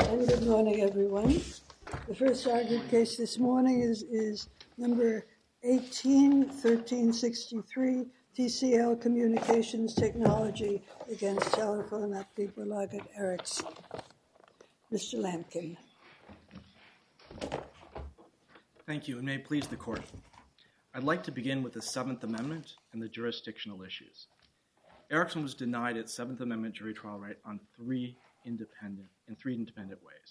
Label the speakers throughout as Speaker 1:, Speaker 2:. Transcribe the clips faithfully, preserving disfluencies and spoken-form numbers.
Speaker 1: And good morning, everyone. The first argued case this morning is, is number eighteen thirteen sixty-three, T C L Communications Technology against Telephone at Berlagert Ericsson. Mister Lampkin.
Speaker 2: Thank you, and may it please the Court. I'd like to begin with the Seventh Amendment and the jurisdictional issues. Ericsson was denied its Seventh Amendment jury trial right on three independent, in three independent ways.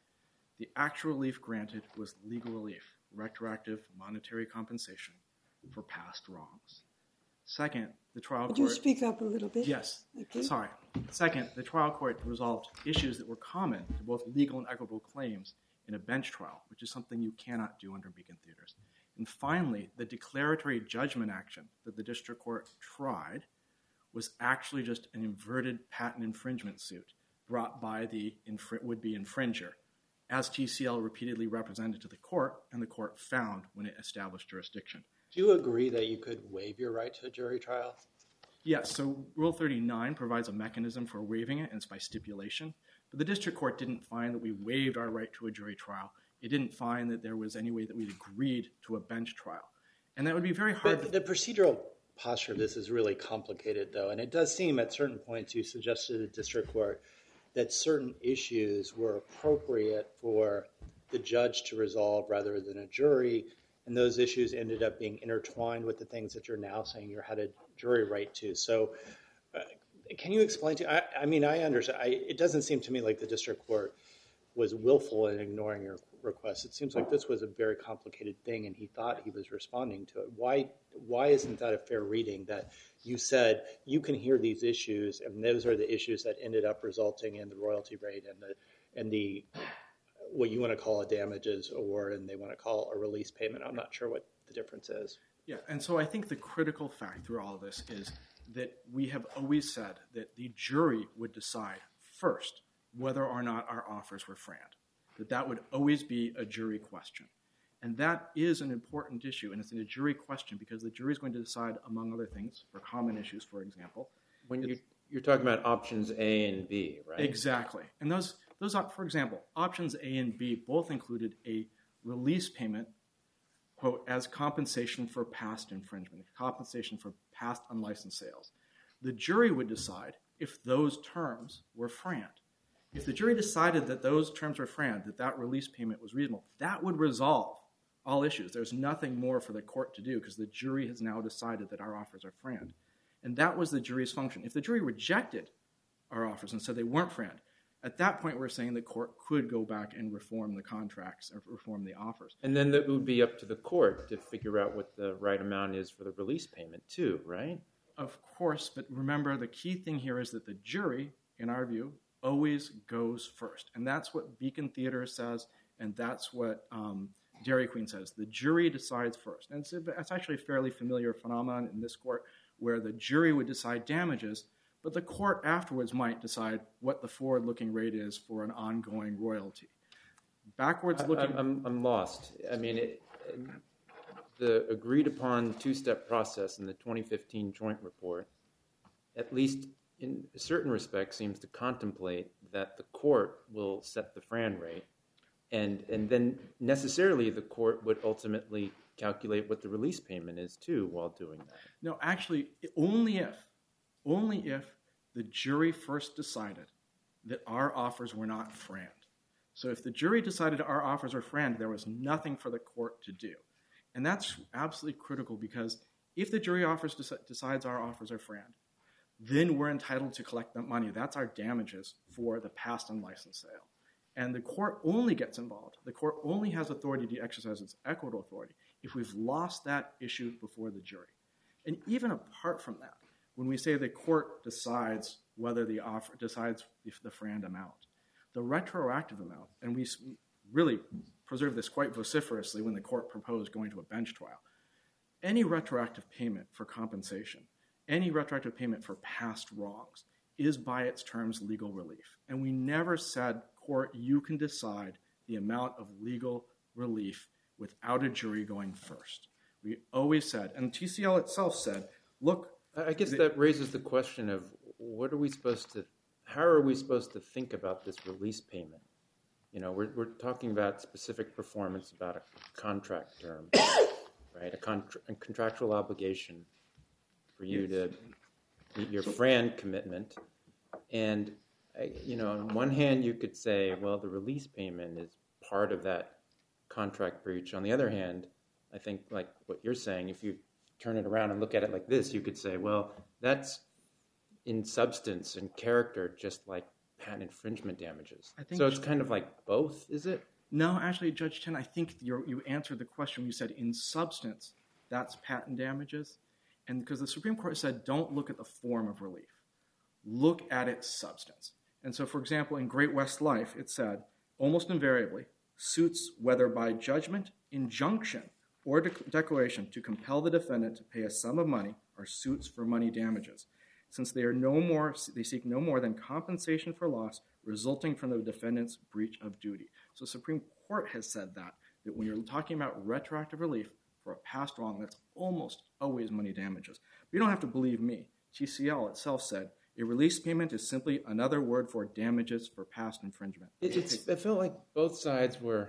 Speaker 2: The actual relief granted was legal relief, retroactive monetary compensation for past wrongs. Second, the trial
Speaker 1: Could
Speaker 2: court...
Speaker 1: you speak up a little bit?
Speaker 2: Yes,
Speaker 1: okay.
Speaker 2: Sorry. Second, the trial court resolved issues that were common to both legal and equitable claims in a bench trial, which is something you cannot do under Beacon Theaters. And finally, the declaratory judgment action that the district court tried was actually just an inverted patent infringement suit brought by the infr- would-be infringer, as T C L repeatedly represented to the court, and the court found when it established jurisdiction.
Speaker 3: Do you agree that you could waive your right to a jury trial?
Speaker 2: Yes, so Rule thirty-nine provides a mechanism for waiving it, and it's by stipulation. But the district court didn't find that we waived our right to a jury trial. It didn't find that there was any way that we'd agreed to a bench trial. And that would be very hard.
Speaker 3: But the procedural posture of this is really complicated, though. And it does seem at certain points you suggested to the district court that certain issues were appropriate for the judge to resolve rather than a jury. And those issues ended up being intertwined with the things that you're now saying you had a jury right to. So uh, can you explain to I, I mean, I understand. I, it doesn't seem to me like the district court was willful in ignoring your request. It seems like this was a very complicated thing, and he thought he was responding to it. Why why isn't that a fair reading that you said you can hear these issues, and those are the issues that ended up resulting in the royalty rate and the and the what you want to call a damages award and they want to call a release payment? I'm not sure what the difference is.
Speaker 2: Yeah, and so I think the critical fact through all of this is that we have always said that the jury would decide first whether or not our offers were friend, that that would always be a jury question. And that is an important issue, and it's a jury question because the jury is going to decide, among other things, for common issues, for example.
Speaker 4: When you, you're talking about options A and B, right?
Speaker 2: Exactly. And those, those, for example, options A and B both included a release payment, quote, as compensation for past infringement, compensation for past unlicensed sales. The jury would decide if those terms were friend. If the jury decided that those terms were friend, that that release payment was reasonable, that would resolve all issues. There's nothing more for the court to do because the jury has now decided that our offers are friend. And that was the jury's function. If the jury rejected our offers and said they weren't friend, at that point we're saying the court could go back and reform the contracts or reform the offers.
Speaker 4: And then that would be up to the court to figure out what the right amount is for the release payment too, right?
Speaker 2: Of course, but remember the key thing here is that the jury, in our view, always goes first. And that's what Beacon Theater says, and that's what um, Dairy Queen says. The jury decides first. And it's, it's actually a fairly familiar phenomenon in this court where the jury would decide damages, but the court afterwards might decide what the forward-looking rate is for an ongoing royalty. Backwards looking...
Speaker 4: I, I'm, I'm lost. I mean, it, the agreed-upon two-step process in the twenty fifteen joint report, at least in certain respects, seems to contemplate that the court will set the Fran rate, and and then necessarily the court would ultimately calculate what the release payment is too while doing that.
Speaker 2: No, actually, only if, only if the jury first decided that our offers were not Fran. So if the jury decided our offers are Fran, there was nothing for the court to do. And that's absolutely critical because if the jury offers dec- decides our offers are Fran, then we're entitled to collect that money. That's our damages for the past unlicensed sale. And the court only gets involved. The court only has authority to exercise its equitable authority if we've lost that issue before the jury. And even apart from that, when we say the court decides whether the offer decides if the Fran amount, the retroactive amount, and we really preserve this quite vociferously when the court proposed going to a bench trial, any retroactive payment for compensation, any retroactive payment for past wrongs is by its terms legal relief. And we never said, court, you can decide the amount of legal relief without a jury going first. We always said, and T C L itself said, look...
Speaker 4: I guess
Speaker 2: the,
Speaker 4: that raises the question of what are we supposed to, how are we supposed to think about this release payment? You know, we're we're talking about specific performance about a contract term, right? A, contra- a contractual obligation for you to meet your FRAND commitment. And, I, you know, on one hand, you could say, well, the release payment is part of that contract breach. On the other hand, I think like what you're saying, if you turn it around and look at it like this, you could say, well, that's in substance and character, just like patent infringement damages. I think so it's kind of like both, is it?
Speaker 2: No, actually, Judge Chen, I think you're, you answered the question. You said in substance, that's patent damages. And because the Supreme Court said, don't look at the form of relief. Look at its substance. And so, for example, in Great West Life, it said, almost invariably, suits whether by judgment, injunction, or de- declaration to compel the defendant to pay a sum of money are suits for money damages, since they are no more, they seek no more than compensation for loss resulting from the defendant's breach of duty. So the Supreme Court has said that, that when you're talking about retroactive relief for a past wrong, that's almost always money damages. But you don't have to believe me. T C L itself said, a release payment is simply another word for damages for past infringement.
Speaker 4: It, it's, it felt like both sides were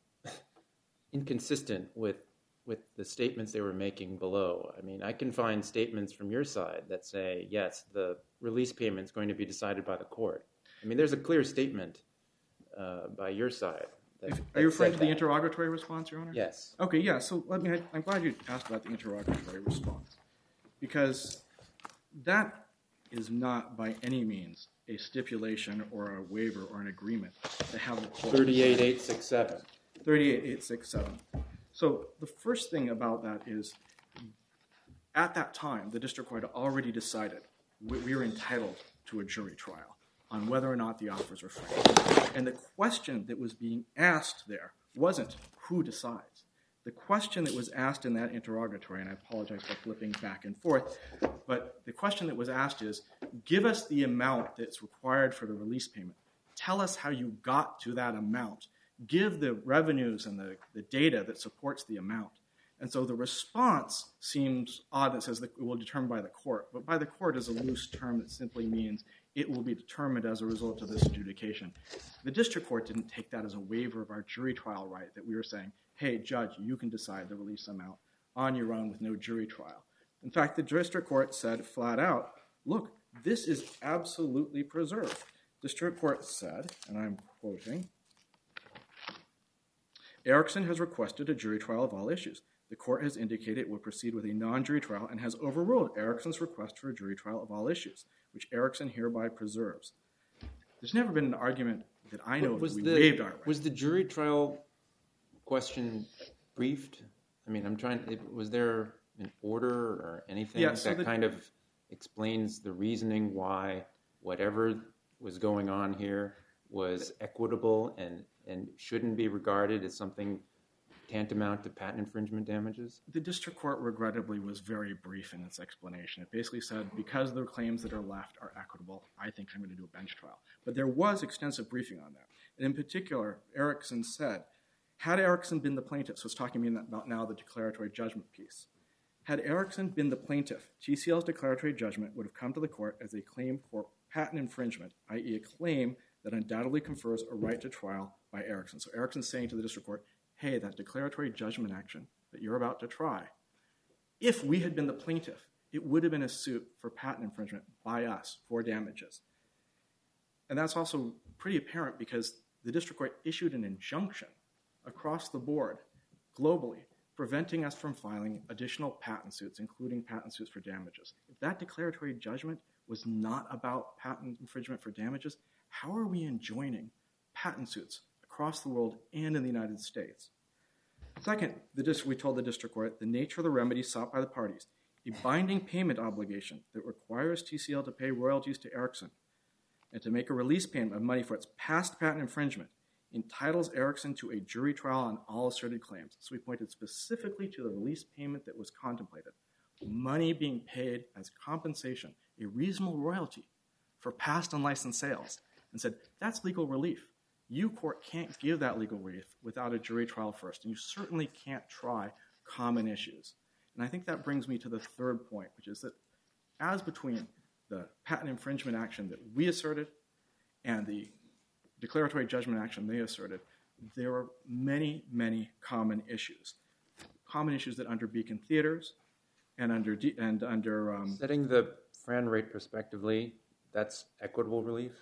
Speaker 4: inconsistent with with the statements they were making below. I mean, I can find statements from your side that say, yes, the release payment is going to be decided by the court. I mean, there's a clear statement uh, by your side. That,
Speaker 2: if,
Speaker 4: that
Speaker 2: are you referring to the
Speaker 4: that.
Speaker 2: interrogatory response, Your Honor?
Speaker 4: Yes.
Speaker 2: Okay, yeah, so let me, I, I'm glad you asked about the interrogatory response, because that is not by any means a stipulation or a waiver or an agreement to have the court.
Speaker 4: thirty-eight eight sixty-seven.
Speaker 2: thirty-eight eight sixty-seven. So the first thing about that is, at that time, the district court had already decided we, we were entitled to a jury trial on whether or not the offers were fair. And the question that was being asked there wasn't who decides. The question that was asked in that interrogatory, and I apologize for flipping back and forth, but the question that was asked is, give us the amount that's required for the release payment. Tell us how you got to that amount. Give the revenues and the, the data that supports the amount. And so the response seems odd that says that it will be determined by the court. But by the court is a loose term that simply means it will be determined as a result of this adjudication. The district court didn't take that as a waiver of our jury trial right, that we were saying, hey, judge, you can decide the release amount on your own with no jury trial. In fact, the district court said flat out, look, this is absolutely preserved. District court said, and I'm quoting, Erickson has requested a jury trial of all issues. The court has indicated it will proceed with a non-jury trial and has overruled Erickson's request for a jury trial of all issues, which Erickson hereby preserves. There's never been an argument that I know
Speaker 4: was
Speaker 2: of that
Speaker 4: the,
Speaker 2: we waived our right.
Speaker 4: Was the jury trial question briefed? I mean, I'm trying, was there an order or anything
Speaker 2: yeah, so
Speaker 4: that
Speaker 2: the,
Speaker 4: kind of explains the reasoning why whatever was going on here was equitable and, and shouldn't be regarded as something tantamount to patent infringement damages?
Speaker 2: The district court, regrettably, was very brief in its explanation. It basically said, because the claims that are left are equitable, I think I'm going to do a bench trial. But there was extensive briefing on that. And in particular, Erickson said, had Erickson been the plaintiff, so it's talking about now the declaratory judgment piece. Had Erickson been the plaintiff, T C L's declaratory judgment would have come to the court as a claim for patent infringement, that is a claim that undoubtedly confers a right to trial by Erickson. So Erickson's saying to the district court, hey, that declaratory judgment action that you're about to try, if we had been the plaintiff, it would have been a suit for patent infringement by us for damages. And that's also pretty apparent because the district court issued an injunction across the board, globally, preventing us from filing additional patent suits, including patent suits for damages. If that declaratory judgment was not about patent infringement for damages, how are we enjoining patent suits across the world and in the United States? Second, the district, we told the district court the nature of the remedy sought by the parties, a binding payment obligation that requires T C L to pay royalties to Erickson and to make a release payment of money for its past patent infringement, entitles Erickson to a jury trial on all asserted claims. So we pointed specifically to the release payment that was contemplated, money being paid as compensation, a reasonable royalty for past unlicensed sales, and said, that's legal relief. You, court, can't give that legal relief without a jury trial first, and you certainly can't try common issues. And I think that brings me to the third point, which is that as between the patent infringement action that we asserted and the declaratory judgment action they asserted, there were many, many common issues. Common issues that under Beacon Theaters and under D, and under um,
Speaker 4: setting the Fran rate prospectively, that's equitable relief.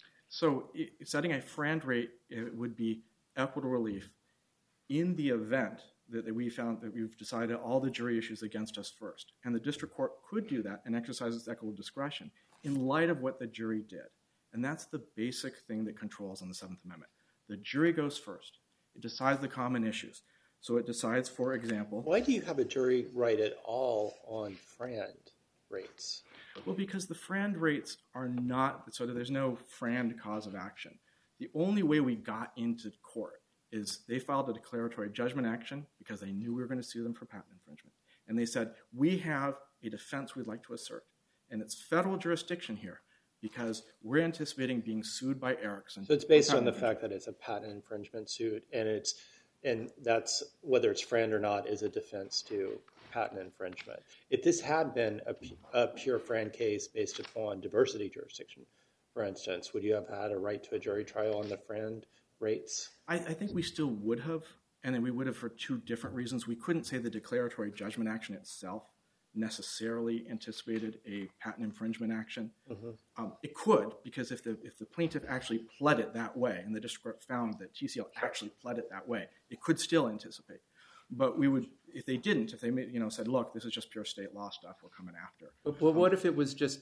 Speaker 2: So it, setting a Fran rate, it would be equitable relief in the event that, that we found that we've decided all the jury issues against us first. And the district court could do that and exercise its equitable discretion in light of what the jury did. And that's the basic thing that controls on the Seventh Amendment. The jury goes first. It decides the common issues. So it decides, for example...
Speaker 3: Why do you have a jury right at all on Fran rates?
Speaker 2: Well, because the Fran rates are not... So there's no Fran cause of action. The only way we got into court is they filed a declaratory judgment action because they knew we were going to sue them for patent infringement. And they said, we have a defense we'd like to assert. And it's federal jurisdiction here because we're anticipating being sued by Ericsson.
Speaker 3: So it's based on the fact that it's a patent infringement suit, and it's and that's, whether it's Fran or not, is a defense to patent infringement. If this had been a, a pure Fran case based upon diversity jurisdiction, for instance, would you have had a right to a jury trial on the Fran rates?
Speaker 2: I, I think we still would have, and then we would have for two different reasons. We couldn't say the declaratory judgment action itself necessarily anticipated a patent infringement action. Mm-hmm. Um, it could, because if the if the plaintiff actually pled it that way, and the district court found that T C L actually pled it that way, it could still anticipate. But we would, if they didn't, if they you know said, look, this is just pure state law stuff, we're coming after.
Speaker 4: But, but what if it was just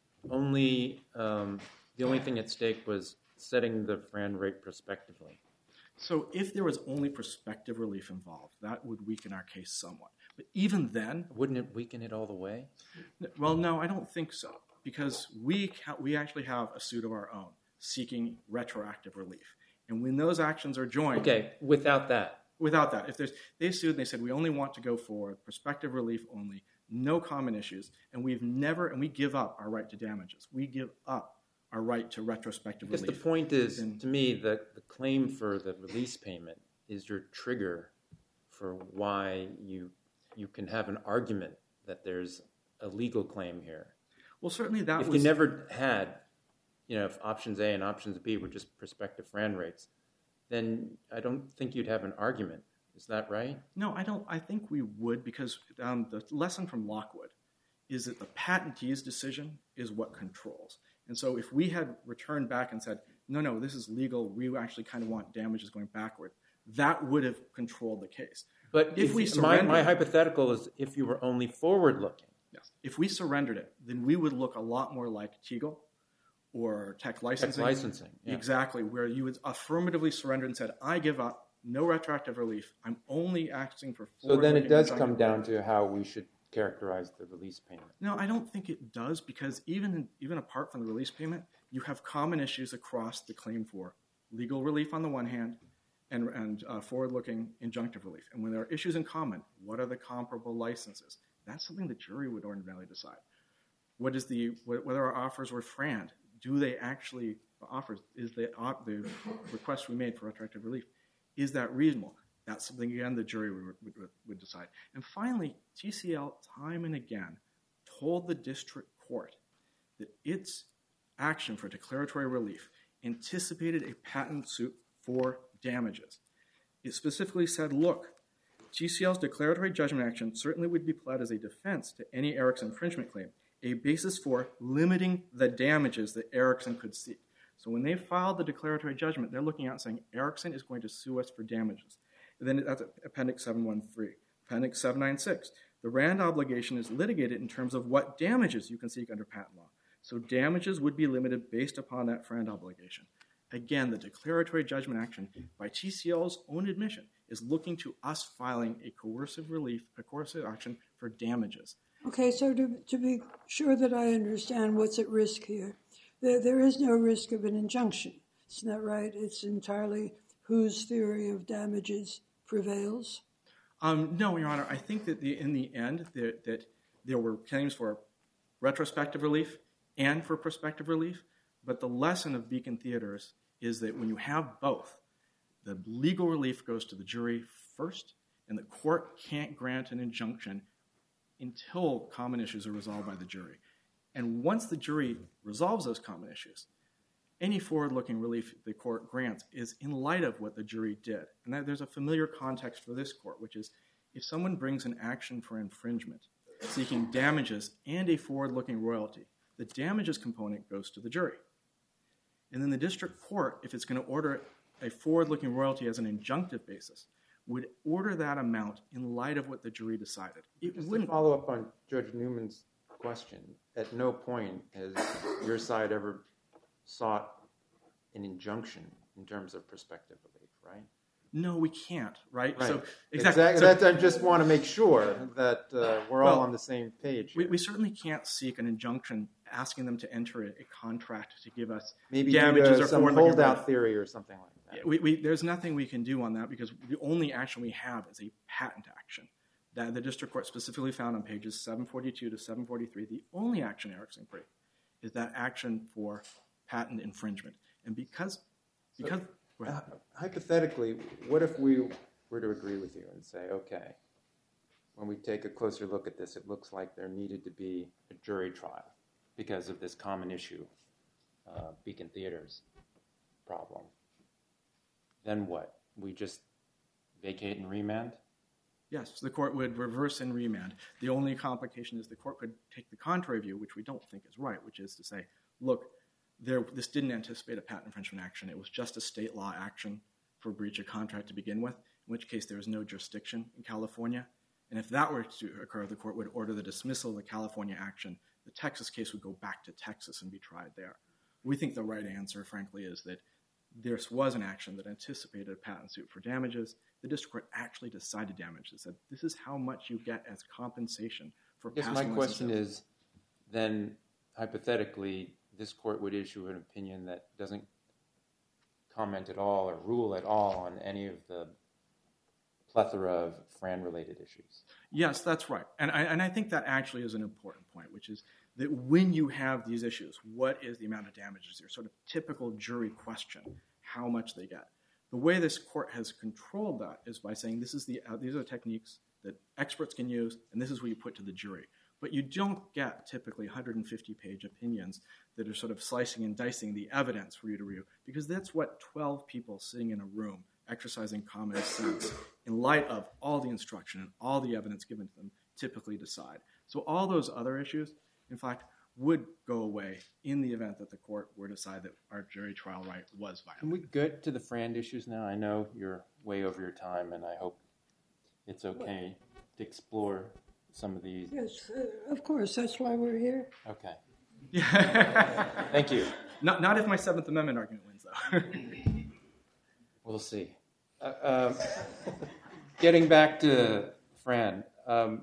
Speaker 4: only um, the only thing at stake was setting the Fran rate prospectively?
Speaker 2: So if there was only prospective relief involved, that would weaken our case somewhat. But even then...
Speaker 4: Wouldn't it weaken it all the way?
Speaker 2: Well, no, I don't think so. Because we ca- we actually have a suit of our own seeking retroactive relief. And when those actions are joined...
Speaker 4: Okay, without that.
Speaker 2: Without that. If there's, they sued and they said, we only want to go for prospective relief only, no common issues, and we've never... And we give up our right to damages. We give up our right to retrospective
Speaker 4: because
Speaker 2: relief.
Speaker 4: Because the point is,
Speaker 2: and,
Speaker 4: to me, that the claim for the release payment is your trigger for why you... you can have an argument that there's a legal claim here.
Speaker 2: Well, certainly that
Speaker 4: if
Speaker 2: was...
Speaker 4: If you never had, you know, if options A and options B were just prospective Fran rates, then I don't think you'd have an argument. Is that right?
Speaker 2: No, I don't. I think we would, because um, the lesson from Lockwood is that the patentee's decision is what controls. And so if we had returned back and said, no, no, this is legal, we actually kind of want damages going backward, that would have controlled the case.
Speaker 4: But if,
Speaker 2: if we
Speaker 4: my, my hypothetical is if you were only forward-looking.
Speaker 2: Yes. If we surrendered it, then we would look a lot more like Teagle or Tech Licensing.
Speaker 4: Tech Licensing, yeah.
Speaker 2: Exactly, where you would affirmatively surrender and said, I give up, no retroactive relief. I'm only asking for forward.
Speaker 4: So then it does come down to how we should characterize the release payment.
Speaker 2: No, I don't think it does, because even even apart from the release payment, you have common issues across the claim for legal relief on the one hand, and, and uh, forward-looking injunctive relief. And when there are issues in common, what are the comparable licenses? That's something the jury would ordinarily decide. What is the whether our offers were Fran? Do they actually offer? Is the the request we made for retroactive relief, is that reasonable? That's something, again, the jury would, would, would decide. And finally, T C L time and again told the district court that its action for declaratory relief anticipated a patent suit for damages. It specifically said, look, T C L's declaratory judgment action certainly would be pled as a defense to any Ericsson infringement claim, a basis for limiting the damages that Ericsson could seek. So when they filed the declaratory judgment, they're looking out and saying, Ericsson is going to sue us for damages. And then that's Appendix seven one three. Appendix seven ninety-six. The RAND obligation is litigated in terms of what damages you can seek under patent law. So damages would be limited based upon that FRAND obligation. Again, the declaratory judgment action, by T C L's own admission, is looking to us filing a coercive relief, a coercive action for damages.
Speaker 1: Okay, so to, to be sure that I understand what's at risk here, there, there is no risk of an injunction. Isn't that right? It's entirely whose theory of damages prevails?
Speaker 2: Um, no, Your Honor. I think that the, in the end, that, that there were claims for retrospective relief and for prospective relief. But the lesson of Beacon Theaters is that when you have both, the legal relief goes to the jury first, and the court can't grant an injunction until common issues are resolved by the jury. And once the jury resolves those common issues, any forward-looking relief the court grants is in light of what the jury did. And that there's a familiar context for this court, which is if someone brings an action for infringement seeking damages and a forward-looking royalty, the damages component goes to the jury. And then the district court, if it's going to order a forward-looking royalty as an injunctive basis, would order that amount in light of what the jury decided. It
Speaker 4: Just
Speaker 2: wouldn't
Speaker 4: to follow up on Judge Newman's question, at no point has your side ever sought an injunction in terms of prospective relief, right?
Speaker 2: No, we can't, right?
Speaker 4: Right.
Speaker 2: So
Speaker 4: exactly.
Speaker 2: exactly.
Speaker 4: That,
Speaker 2: So
Speaker 4: I just want to make sure that uh, we're all
Speaker 2: Well,
Speaker 4: on the same page.
Speaker 2: we,
Speaker 4: here.
Speaker 2: we certainly can't seek an injunction asking them to enter a, a contract to give us
Speaker 4: Maybe due
Speaker 2: damages
Speaker 4: to
Speaker 2: or
Speaker 4: some
Speaker 2: forward-looking
Speaker 4: holdout
Speaker 2: relief.
Speaker 4: theory or something like that.
Speaker 2: Yeah, we, we, there's nothing we can do on that because the only action we have is a patent action that the district court specifically found on pages seven forty-two to seven forty-three. The only action, Erickson Creek, is that action for patent infringement. And because, because
Speaker 4: So, uh, hypothetically, what if we were to agree with you and say, okay, when we take a closer look at this, it looks like there needed to be a jury trial because of this common issue, uh, Beacon Theater's problem. Then what? We just vacate and remand?
Speaker 2: yes, the court would reverse and remand. The only complication is the court could take the contrary view, which we don't think is right, which is to say, look, there, this didn't anticipate a patent infringement action. It was just a state law action for breach of contract to begin with, in which case there is no jurisdiction in California. And if that were to occur, the court would order the dismissal of the California action. The Texas case would go back to Texas and be tried there. We think the right answer, frankly, is that this was an action that anticipated a patent suit for damages. The district court actually decided damages. Said this is how much you get as compensation for
Speaker 4: I guess
Speaker 2: passing
Speaker 4: my question
Speaker 2: licenses.
Speaker 4: is, then hypothetically, this court would issue an opinion that doesn't comment at all or rule at all on any of the plethora of Fran-related issues.
Speaker 2: Yes, that's right. And I, and I think that actually is an important point, which is that when you have these issues, what is the amount of damages? Your sort of typical jury question, how much they get. The way this court has controlled that is by saying this is the uh, these are the techniques that experts can use, and this is what you put to the jury. But you don't get typically one hundred fifty page opinions that are sort of slicing and dicing the evidence for you to review, because that's what twelve people sitting in a room exercising common sense in light of all the instruction and all the evidence given to them typically decide. So all those other issues, in fact, would go away in the event that the court were to decide that our jury trial right was
Speaker 4: Can
Speaker 2: violated.
Speaker 4: we get to the Fran issues now? I know you're way over your time, and I hope it's okay to explore some of these.
Speaker 1: Yes, uh, of course. That's why we're here.
Speaker 4: Okay.
Speaker 2: Yeah.
Speaker 4: Thank you.
Speaker 2: not, not if my Seventh Amendment argument wins, though.
Speaker 4: We'll see. Uh, um, getting back to Fran, um,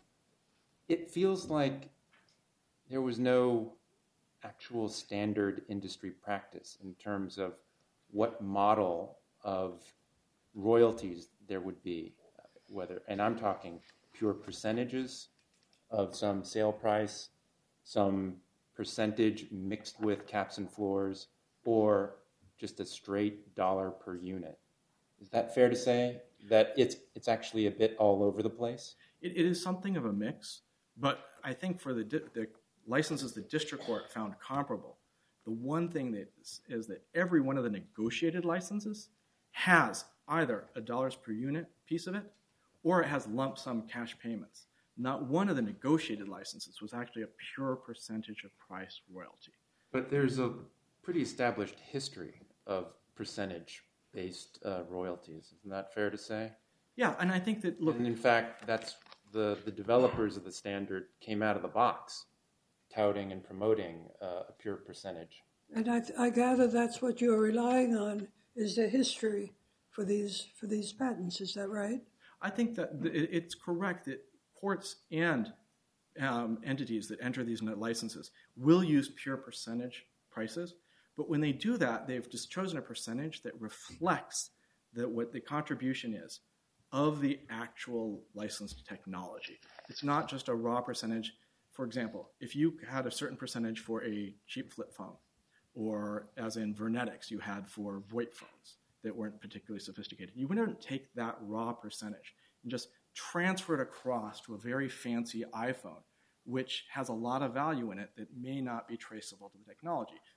Speaker 4: it feels like there was no actual standard industry practice in terms of what model of royalties there would be, whether, and I'm talking pure percentages of some sale price, some percentage mixed with caps and floors, or just a straight dollar per unit. Is that fair to say that it's it's actually a bit all over the place?
Speaker 2: It, it is something of a mix, but I think for the, di- the licenses the district court found comparable, the one thing that is, is that every one of the negotiated licenses has either a dollars per unit piece of it, or it has lump sum cash payments. Not one of the negotiated licenses was actually a pure percentage of price royalty.
Speaker 4: But there's a pretty established history of percentage-based uh, royalties. Isn't that fair to say?
Speaker 2: Yeah, and I think that, look,
Speaker 4: And in fact, that's the, the developers of the standard came out of the box touting and promoting uh, a pure percentage.
Speaker 1: And I, I gather that's what you're relying on is the history for these for these patents. Is that right?
Speaker 2: I think that th- it- it's correct that courts and um, entities that enter these licenses will use pure percentage prices, but when they do that, they've just chosen a percentage that reflects the, what the contribution is of the actual licensed technology. It's not just a raw percentage. For example, if you had a certain percentage for a cheap flip phone, or as in Vernetics you had for VoIP phones that weren't particularly sophisticated, you wouldn't take that raw percentage and just transfer it across to a very fancy iPhone, which has a lot of value in it that may not be traceable to the technology.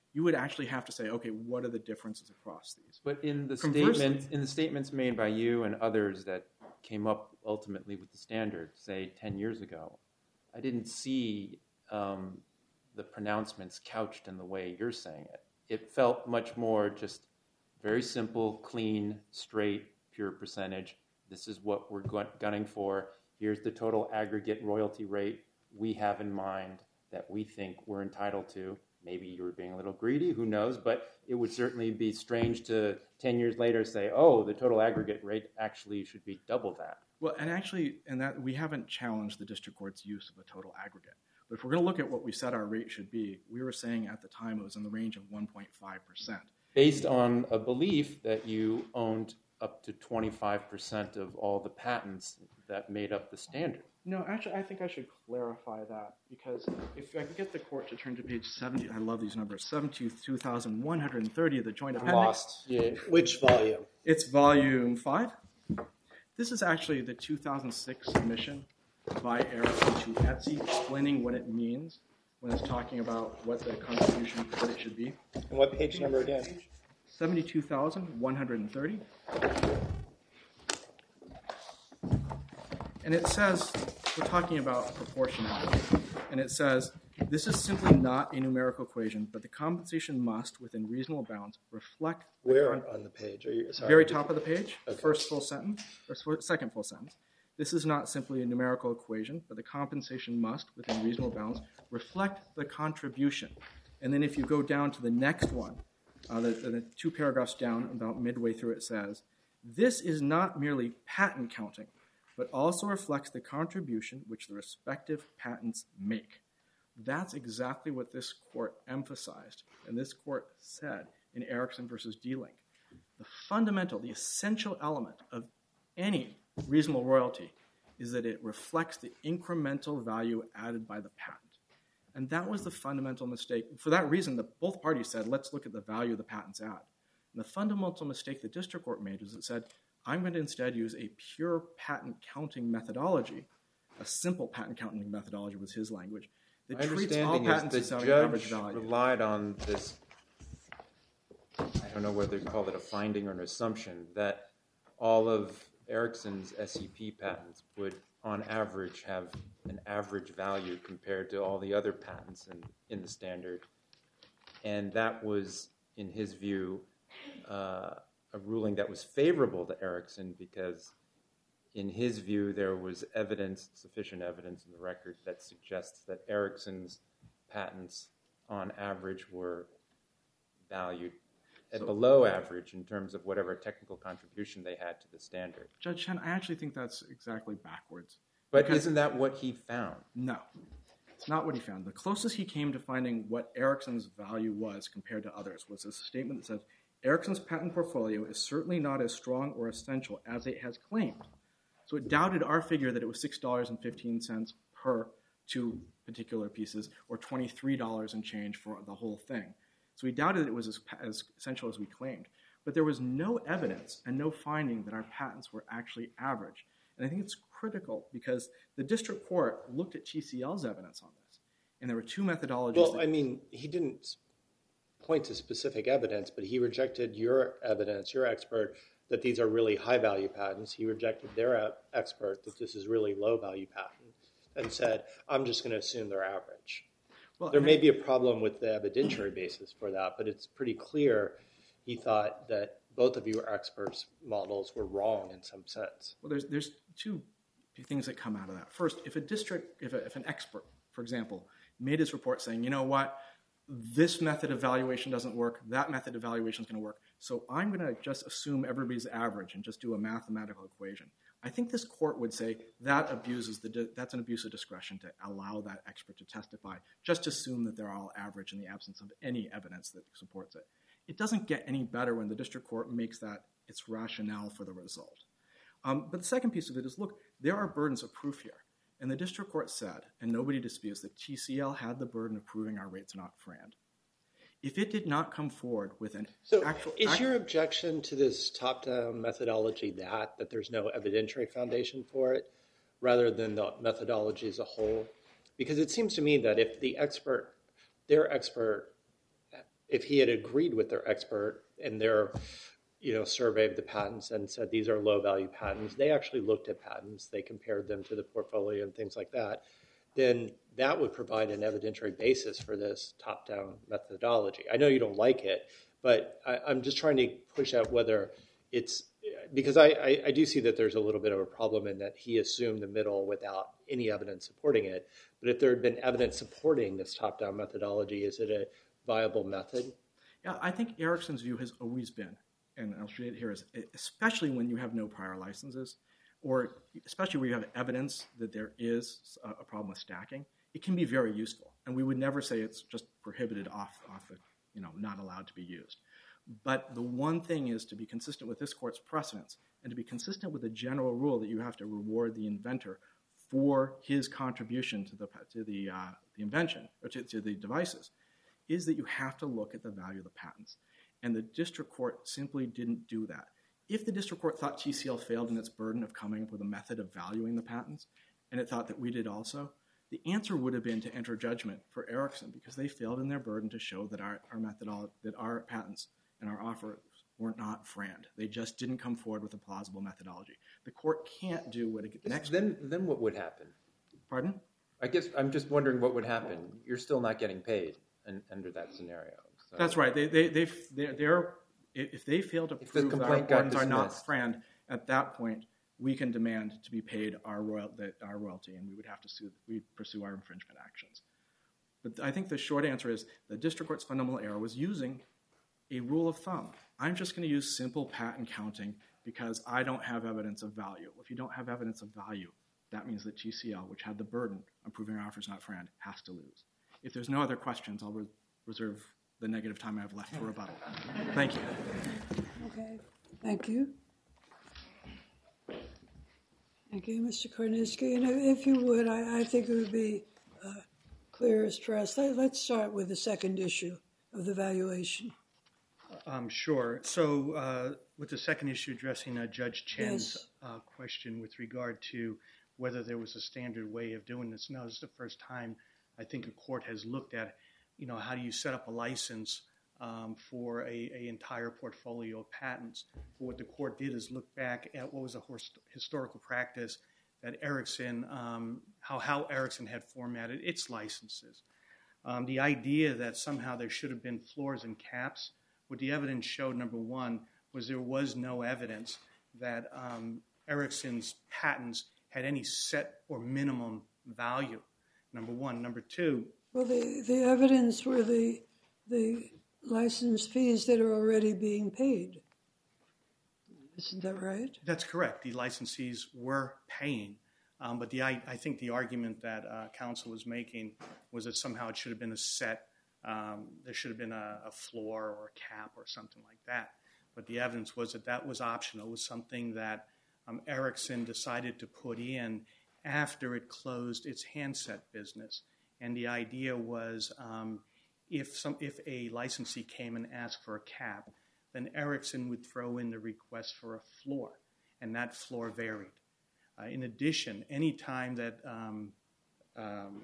Speaker 2: you would actually have to say, okay, what are the differences across these?
Speaker 4: But in the
Speaker 2: Conversely-
Speaker 4: statements, in the statements made by you and others that came up ultimately with the standard, say ten years ago, I didn't see um, the pronouncements couched in the way you're saying it. It felt much more just very simple, clean, straight, pure percentage. This is what we're gun- gunning for. Here's the total aggregate royalty rate we have in mind that we think we're entitled to. Maybe you were being a little greedy, who knows, but it would certainly be strange to ten years later say, oh, the total aggregate rate actually should be double that.
Speaker 2: Well, and actually, and that we haven't challenged the district court's use of a total aggregate. But if we're going to look at what we said our rate should be, we were saying at the time it was in the range of one point five percent.
Speaker 4: Based on a belief that you owned up to twenty-five percent of all the patents that made up the standard.
Speaker 2: No, actually, I think I should clarify that, because if I could get the court to turn to page seventy, I love these numbers, seventy-two thousand one hundred thirty of the joint appendix.
Speaker 3: Lost. Yeah. Which volume?
Speaker 2: It's volume five. This is actually the two thousand six submission by Erickson to Etsy explaining what it means when it's talking about what the contribution credit should be.
Speaker 3: And what page number again?
Speaker 2: seventy-two thousand one hundred thirty. And it says, we're talking about proportionality, and it says, this is simply not a numerical equation, but the compensation must, within reasonable bounds, reflect the
Speaker 3: Where
Speaker 2: con-
Speaker 3: on the page? Are you, sorry,
Speaker 2: very top of the page,
Speaker 3: Okay.
Speaker 2: first full sentence, or s- second full sentence. This is not simply a numerical equation, but the compensation must, within reasonable bounds, reflect the contribution. And then if you go down to the next one, uh, the, the two paragraphs down, about midway through, it says, this is not merely patent counting, but also reflects the contribution which the respective patents make. That's exactly what this court emphasized, and this court said in Erickson versus D-Link. The fundamental, the essential element of any reasonable royalty is that it reflects the incremental value added by the patent. And that was the fundamental mistake. For that reason, the, both parties said, let's look at the value the patents add. And the fundamental mistake the district court made was it said, I'm going to instead use a pure patent counting methodology, a simple patent counting methodology was his language, that
Speaker 4: My
Speaker 2: treats all
Speaker 4: understanding
Speaker 2: patents
Speaker 4: is
Speaker 2: as
Speaker 4: the
Speaker 2: having average
Speaker 4: judge
Speaker 2: value.
Speaker 4: relied on this, I don't know whether to call it a finding or an assumption, that all of Ericsson's S E P patents would, on average, have an average value compared to all the other patents in, in the standard. And that was, in his view, uh, a ruling that was favorable to Ericsson because, in his view, there was evidence, sufficient evidence in the record that suggests that Ericsson's patents, on average, were valued at
Speaker 2: So-
Speaker 4: below average in terms of whatever technical contribution they had to the standard.
Speaker 2: Judge Chen, I actually think that's exactly backwards.
Speaker 4: But
Speaker 2: Because-
Speaker 4: isn't that what he found?
Speaker 2: No, it's not what he found. The closest he came to finding what Ericsson's value was compared to others was a statement that said, Ericsson's patent portfolio is certainly not as strong or essential as it has claimed. So it doubted our figure that it was six dollars and fifteen cents per two particular pieces, or twenty-three dollars and change for the whole thing. So he doubted it was as, as essential as we claimed. But there was no evidence and no finding that our patents were actually average. And I think it's critical because the district court looked at T C L's evidence on this, and there were two methodologies.
Speaker 3: Well,
Speaker 2: that,
Speaker 3: I mean, he didn't point to specific evidence, but he rejected your evidence, your expert, that these are really high-value patents. He rejected their e- expert that this is really low-value patent and said, I'm just going to assume they're average.
Speaker 2: well,
Speaker 3: There
Speaker 2: and
Speaker 3: may
Speaker 2: I-
Speaker 3: be a problem with the evidentiary basis for that, but it's pretty clear he thought that both of your experts' models were wrong in some sense.
Speaker 2: Well, there's there's two things that come out of that. First, if a district, if, a, if an expert, for example, made his report saying, you know what, this method of valuation doesn't work, that method of valuation is going to work, so I'm going to just assume everybody's average and just do a mathematical equation. I think this court would say that abuses the that's an abuse of discretion to allow that expert to testify. Just assume that they're all average in the absence of any evidence that supports it. It doesn't get any better when the district court makes that its rationale for the result. Um, but the second piece of it is, look, there are burdens of proof here. And the district court said, and nobody disputes, that T C L had the burden of proving our rates not friend. If it did not come forward with an
Speaker 3: So
Speaker 2: actual...
Speaker 3: is
Speaker 2: act-
Speaker 3: your objection to this top-down methodology that, that there's no evidentiary foundation for it, rather than the methodology as a whole? Because it seems to me that if the expert, their expert if he had agreed with their expert and their, you know, survey of the patents and said these are low value patents, they actually looked at patents, they compared them to the portfolio and things like that, then that would provide an evidentiary basis for this top-down methodology. I know you don't like it, but I, I'm just trying to push out whether it's, because I, I, I do see that there's a little bit of a problem in that he assumed the middle without any evidence supporting it. But if there had been evidence supporting this top-down methodology, is it a viable method?
Speaker 2: Yeah, I think Ericsson's view has always been, and I'll show it here, is especially when you have no prior licenses, or especially where you have evidence that there is a problem with stacking, it can be very useful. And we would never say it's just prohibited off, off the, you know, not allowed to be used. But the one thing is to be consistent with this court's precedents and to be consistent with the general rule that you have to reward the inventor for his contribution to the, to the, uh, the invention, or to, to the devices, is that you have to look at the value of the patents. And the district court simply didn't do that. If the district court thought T C L failed in its burden of coming up with a method of valuing the patents, and it thought that we did also, the answer would have been to enter judgment for Ericsson because they failed in their burden to show that our, our methodology, that our patents and our offers were not FRAND. They just didn't come forward with a plausible methodology. The court can't do what it next.
Speaker 4: Then, then what would happen?
Speaker 2: Pardon?
Speaker 4: I guess I'm just wondering what would happen. You're still not getting paid in, under that scenario. So.
Speaker 2: That's right. They, they, they, they're, they're, if they fail to
Speaker 4: if the
Speaker 2: prove that our
Speaker 4: complaint got
Speaker 2: patents are not
Speaker 4: dismissed.
Speaker 2: FRAND, at that point, we can demand to be paid our, royal, the, our royalty, and we would have to sue, we pursue our infringement actions. But I think the short answer is the district court's fundamental error was using a rule of thumb. I'm just going to use simple patent counting because I don't have evidence of value. If you don't have evidence of value, that means that T C L, which had the burden of proving our offer is not FRAND, has to lose. If there's no other questions, I'll re reserve the negative time I have left for rebuttal. Thank you.
Speaker 1: Okay, thank you. Thank you, Mister Kornisky. And if you would, I, I think it would be uh, clearest for us. Let, let's start with the second issue of the valuation.
Speaker 5: Um, sure. So uh, with the second issue addressing uh, Judge Chen's
Speaker 1: Yes.
Speaker 5: uh, question with regard to whether there was a standard way of doing this. Now, this is the first time I think a court has looked at, you know, how do you set up a license um, for a, a entire portfolio of patents. But what the court did is look back at what was a horst- historical practice that Ericsson, um, how, how Ericsson had formatted its licenses. Um, the idea that somehow there should have been floors and caps, what the evidence showed, number one, was there was no evidence that um, Ericsson's patents had any set or minimum value, number one. Number two.
Speaker 1: Well, the, the evidence were the, the license fees that are already being paid. Isn't that right?
Speaker 5: That's correct. The licensees were paying. Um, but the I, I think the argument that uh, counsel was making was that somehow it should have been a set, um, there should have been a, a floor or a cap or something like that. But the evidence was that that was optional. It was something that um, Ericsson decided to put in after it closed its handset business. And the idea was um, if, some, if a licensee came and asked for a cap, then Ericsson would throw in the request for a floor, and that floor varied. Uh, in addition, any time that, um, um,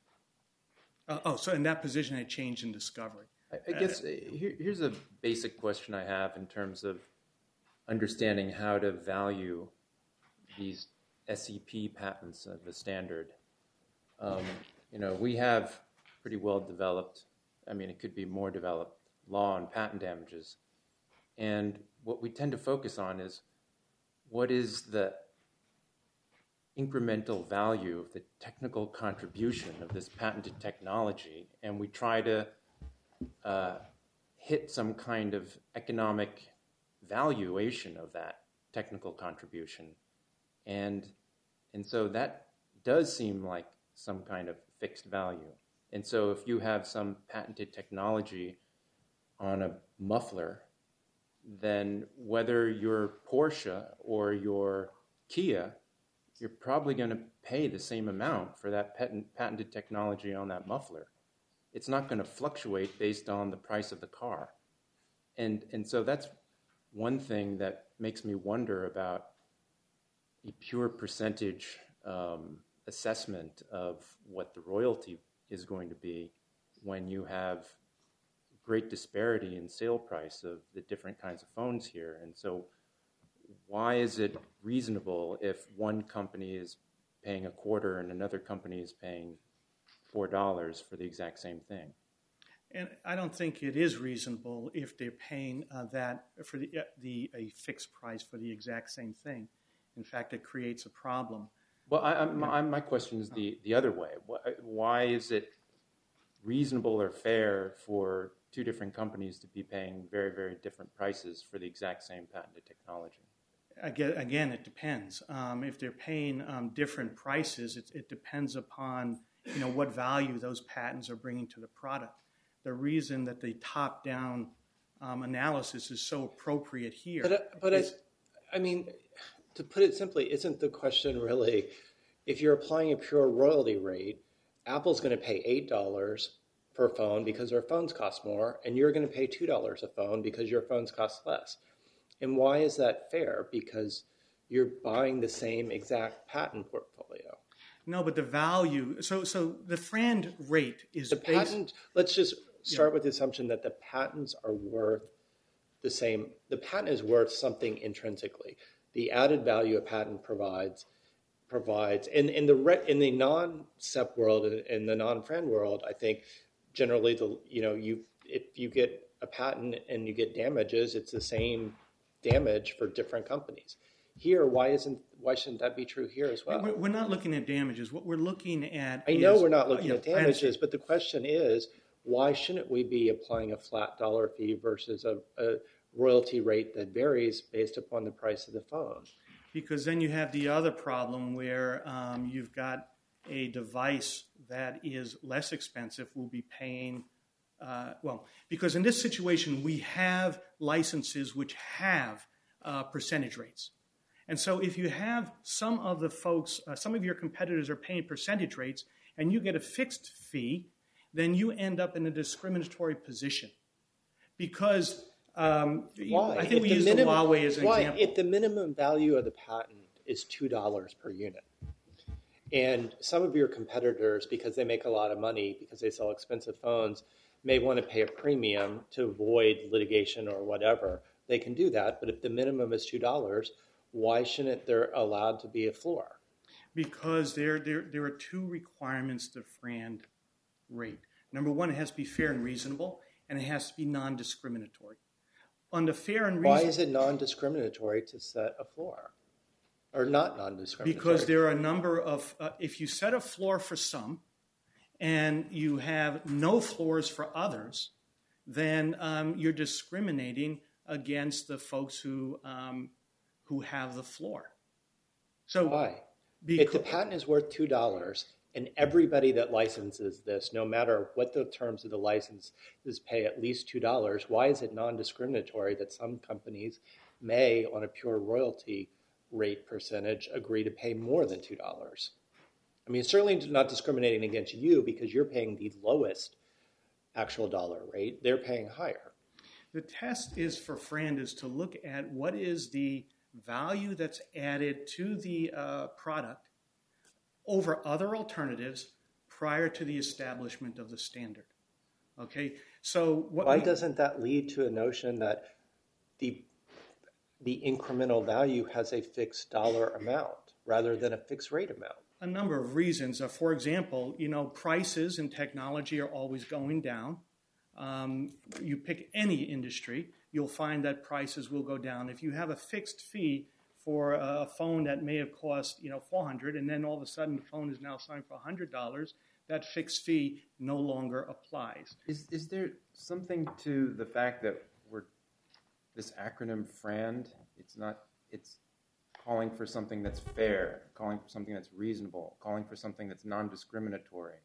Speaker 5: uh, oh, so in that position had changed in discovery.
Speaker 4: I, I guess uh, here, here's a basic question I have in terms of understanding how to value these S E P patents of the standard. Um, you know, we have pretty well developed, I mean, it could be more developed, law on patent damages. And what we tend to focus on is what is the incremental value of the technical contribution of this patented technology, and we try to uh, hit some kind of economic valuation of that technical contribution. And, and so that does seem like some kind of fixed value. And so if you have some patented technology on a muffler, then whether you're Porsche or your Kia, you're probably going to pay the same amount for that patent, patented technology on that muffler. It's not going to fluctuate based on the price of the car. And, and so that's one thing that makes me wonder about a pure percentage um, assessment of what the royalty is going to be when you have great disparity in sale price of the different kinds of phones here. And so why is it reasonable if one company is paying a quarter and another company is paying four dollars for the exact same thing?
Speaker 5: And I don't think it is reasonable if they're paying uh, that for the, uh, the a fixed price for the exact same thing. In fact, it creates a problem.
Speaker 4: Well, I, I'm, my, my question is the, the other way. Why is it reasonable or fair for two different companies to be paying very, very different prices for the exact same patented technology?
Speaker 5: Again, again it depends. Um, if they're paying um, different prices, it, it depends upon you know what value those patents are bringing to the product. The reason that the top-down um, analysis is so appropriate here.
Speaker 3: But, uh, but
Speaker 5: is,
Speaker 3: I, I mean, to put it simply, isn't the question really, if you're applying a pure royalty rate, Apple's going to pay eight dollars per phone because their phones cost more, and you're going to pay two dollars a phone because your phones cost less. And why is that fair? Because you're buying the same exact patent portfolio.
Speaker 5: No, but the value, so so the FRAND rate is
Speaker 3: the
Speaker 5: based,
Speaker 3: patent, let's just start
Speaker 5: Yeah.
Speaker 3: with the assumption that the patents are worth the same. The patent is worth something intrinsically. The added value a patent provides provides in in the re, in the non-S E P world, in the non-FRAND world, I think generally the you know you if you get a patent and you get damages, it's the same damage for different companies. Here, why isn't why shouldn't that be true here as well?
Speaker 5: we're, we're not looking at damages. What we're looking at
Speaker 3: I
Speaker 5: is,
Speaker 3: know we're not looking
Speaker 5: uh,
Speaker 3: at
Speaker 5: yeah, I
Speaker 3: damages,
Speaker 5: understand.
Speaker 3: but the question is, why shouldn't we be applying a flat dollar fee versus a, a royalty rate that varies based upon the price of the phone?
Speaker 5: Because then you have the other problem where um, you've got a device that is less expensive will be paying, uh, well, because in this situation we have licenses which have uh, percentage rates. And so if you have some of the folks, uh, some of your competitors are paying percentage rates and you get a fixed fee, then you end up in a discriminatory position. Because um,
Speaker 3: Why?
Speaker 5: I think
Speaker 3: If
Speaker 5: we
Speaker 3: the
Speaker 5: use
Speaker 3: minimum,
Speaker 5: the Huawei as an
Speaker 3: why?
Speaker 5: example.
Speaker 3: If the minimum value of the patent is two dollars per unit, and some of your competitors, because they make a lot of money, because they sell expensive phones, may want to pay a premium to avoid litigation or whatever, they can do that. But if the minimum is two dollars, why shouldn't there allowed to be a floor?
Speaker 5: Because there, there, there are two requirements to FRAND rate. Number one, it has to be fair and reasonable, and it has to be non-discriminatory. On the fair and reasonable...
Speaker 3: Why is it non-discriminatory to set a floor? Or not non-discriminatory?
Speaker 5: Because there are a number of... Uh, if you set a floor for some, and you have no floors for others, then um, you're discriminating against the folks who... Um, who have the floor. So
Speaker 3: why?
Speaker 5: Because,
Speaker 3: if the patent is worth two dollars and everybody that licenses this, no matter what the terms of the license is, pay at least two dollars, why is it non-discriminatory that some companies may, on a pure royalty rate percentage, agree to pay more than two dollars? I mean, it's certainly not discriminating against you because you're paying the lowest actual dollar rate. They're paying higher.
Speaker 5: The test is for FRAND is to look at what is the value that's added to the uh, product over other alternatives prior to the establishment of the standard. Okay, so what
Speaker 3: why
Speaker 5: we,
Speaker 3: doesn't that lead to a notion that the the incremental value has a fixed dollar amount rather than a fixed rate amount?
Speaker 5: A number of reasons. Uh, for example, you know, prices in technology are always going down. Um, you pick any industry, you'll find that prices will go down. If you have a fixed fee for a phone that may have cost, you know, four hundred dollars, and then all of a sudden the phone is now selling for one hundred dollars, that fixed fee no longer applies.
Speaker 4: Is is there something to the fact that we're this acronym FRAND? It's not. It's calling for something that's fair, calling for something that's reasonable, calling for something that's non-discriminatory.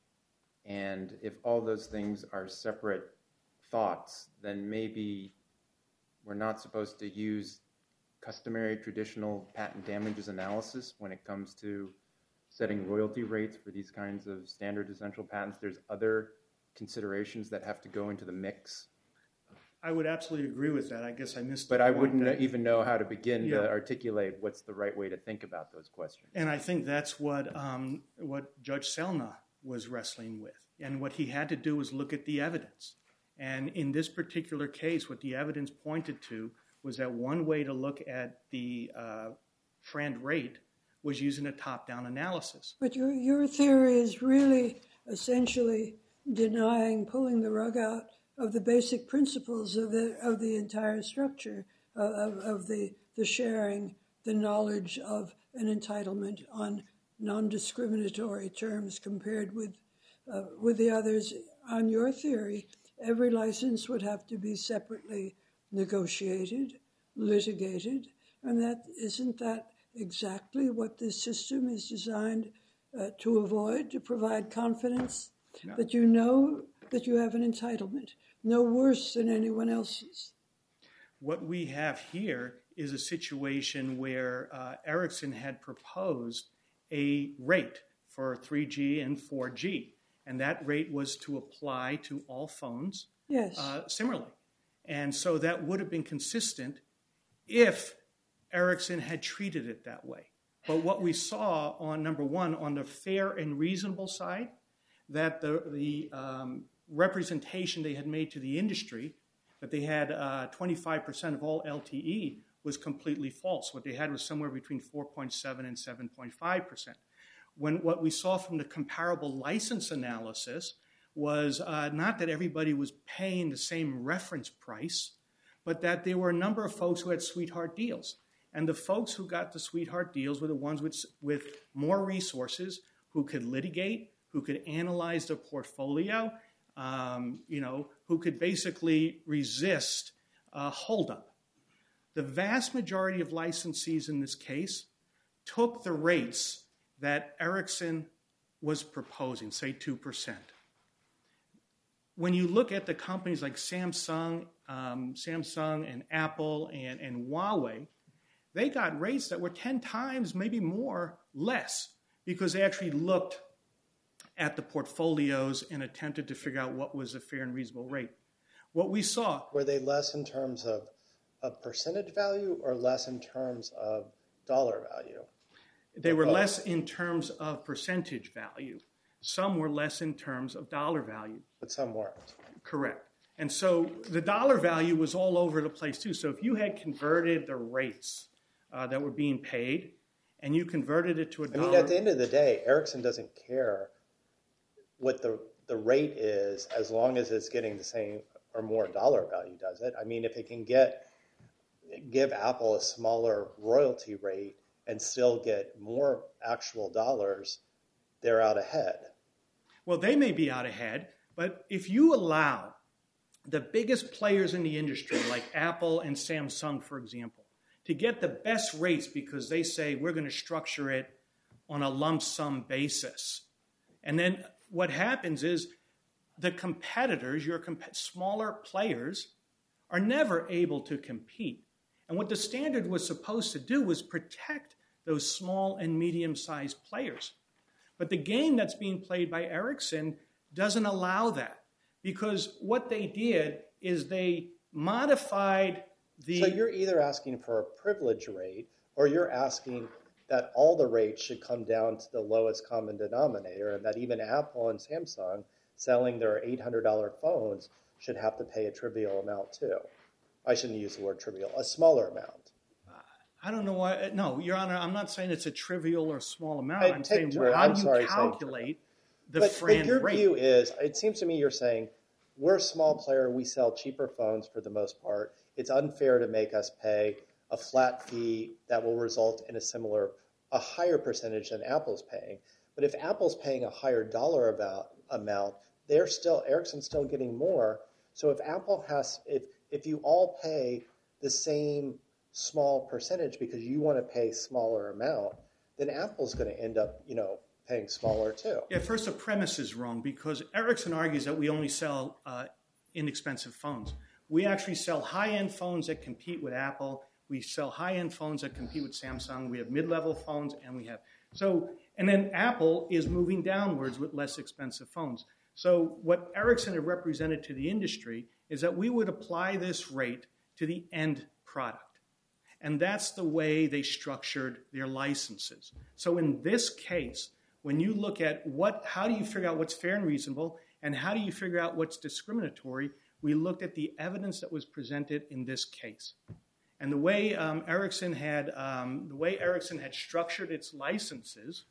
Speaker 4: And if all those things are separate thoughts, then maybe we're not supposed to use customary traditional patent damages analysis when it comes to setting royalty rates for these kinds of standard essential patents. There's other considerations that have to go into the mix.
Speaker 5: I would absolutely agree with that. I guess I missed the
Speaker 4: But I
Speaker 5: point
Speaker 4: wouldn't
Speaker 5: that-
Speaker 4: even know how to begin
Speaker 5: Yeah.
Speaker 4: to articulate what's the right way to think about those questions.
Speaker 5: And I think that's what um, what Judge Selna was wrestling with. And what he had to do was look at the evidence And in this particular case, what the evidence pointed to was that one way to look at the uh, friend rate was using a top-down analysis.
Speaker 1: But your, your theory is really essentially denying, pulling the rug out of the basic principles of the of the entire structure of, of, of the, the sharing, the knowledge of an entitlement on non-discriminatory terms compared with uh, with the others. On your theory, every license would have to be separately negotiated, litigated, and that isn't that exactly what this system is designed uh, to avoid, to provide confidence no. that you know that you have an entitlement, no worse than anyone else's.
Speaker 5: What we have here is a situation where uh, Ericsson had proposed a rate for three G and four G, and that rate was to apply to all phones
Speaker 1: yes.
Speaker 5: uh, similarly. And so that would have been consistent if Ericsson had treated it that way. But what we saw on, number one, on the fair and reasonable side, that the, the um, representation they had made to the industry, that they had uh, twenty-five percent of all L T E, was completely false. What they had was somewhere between four point seven and seven point five percent. When what we saw from the comparable license analysis was uh, not that everybody was paying the same reference price, but that there were a number of folks who had sweetheart deals. And the folks who got the sweetheart deals were the ones with, with more resources, who could litigate, who could analyze their portfolio, um, you know, who could basically resist a holdup. The vast majority of licensees in this case took the rates that Ericsson was proposing, say two percent. When you look at the companies like Samsung, um, Samsung and Apple and, and Huawei, they got rates that were ten times, maybe more, less, because they actually looked at the portfolios and attempted to figure out what was a fair and reasonable rate. What we saw...
Speaker 3: Were they less in terms of, of percentage value or less in terms of dollar value?
Speaker 5: They were less in terms of percentage value. Some were less in terms of dollar value.
Speaker 3: But some weren't.
Speaker 5: Correct. And so the dollar value was all over the place, too. So if you had converted the rates uh, that were being paid, and you converted it to a dollar...
Speaker 3: I mean, at the end of the day, Ericsson doesn't care what the, the rate is as long as it's getting the same or more dollar value, does it? I mean, if it can get give Apple a smaller royalty rate and still get more actual dollars, they're out ahead.
Speaker 5: Well, they may be out ahead, but if you allow the biggest players in the industry, like Apple and Samsung, for example, to get the best rates because they say we're going to structure it on a lump sum basis. And then what happens is the competitors, your comp- smaller players, are never able to compete. And what the standard was supposed to do was protect those small and medium-sized players. But the game that's being played by Ericsson doesn't allow that, because what they did is they modified the...
Speaker 3: So you're either asking for a privilege rate, or you're asking that all the rates should come down to the lowest common denominator, and that even Apple and Samsung selling their eight hundred dollar phones should have to pay a trivial amount too. I shouldn't use the word trivial, a smaller amount.
Speaker 5: I don't know why. No, Your Honor, I'm not saying it's a trivial or small amount.
Speaker 3: I
Speaker 5: I'm saying
Speaker 3: to,
Speaker 5: how
Speaker 3: I'm
Speaker 5: do you
Speaker 3: sorry,
Speaker 5: calculate the
Speaker 3: but,
Speaker 5: friend
Speaker 3: but your
Speaker 5: rate?
Speaker 3: view is, it seems to me you're saying, we're a small player, we sell cheaper phones for the most part. It's unfair to make us pay a flat fee that will result in a similar, a higher percentage than Apple's paying. But if Apple's paying a higher dollar about, amount, they're still, Ericsson's still getting more. So if Apple has, if if you all pay the same small percentage because you want to pay smaller amount, then Apple's going to end up, you know, paying smaller too.
Speaker 5: Yeah, first the premise is wrong, because Ericsson argues that we only sell uh, inexpensive phones. We actually sell high-end phones that compete with Apple. We sell high-end phones that compete with Samsung. We have mid-level phones, and we have so. And then Apple is moving downwards with less expensive phones. So what Ericsson had represented to the industry is that we would apply this rate to the end product. And that's the way they structured their licenses. So in this case, when you look at what, how do you figure out what's fair and reasonable, and how do you figure out what's discriminatory, We looked at the evidence that was presented in this case. And the way um, Ericsson had um, the way Ericsson had structured its licenses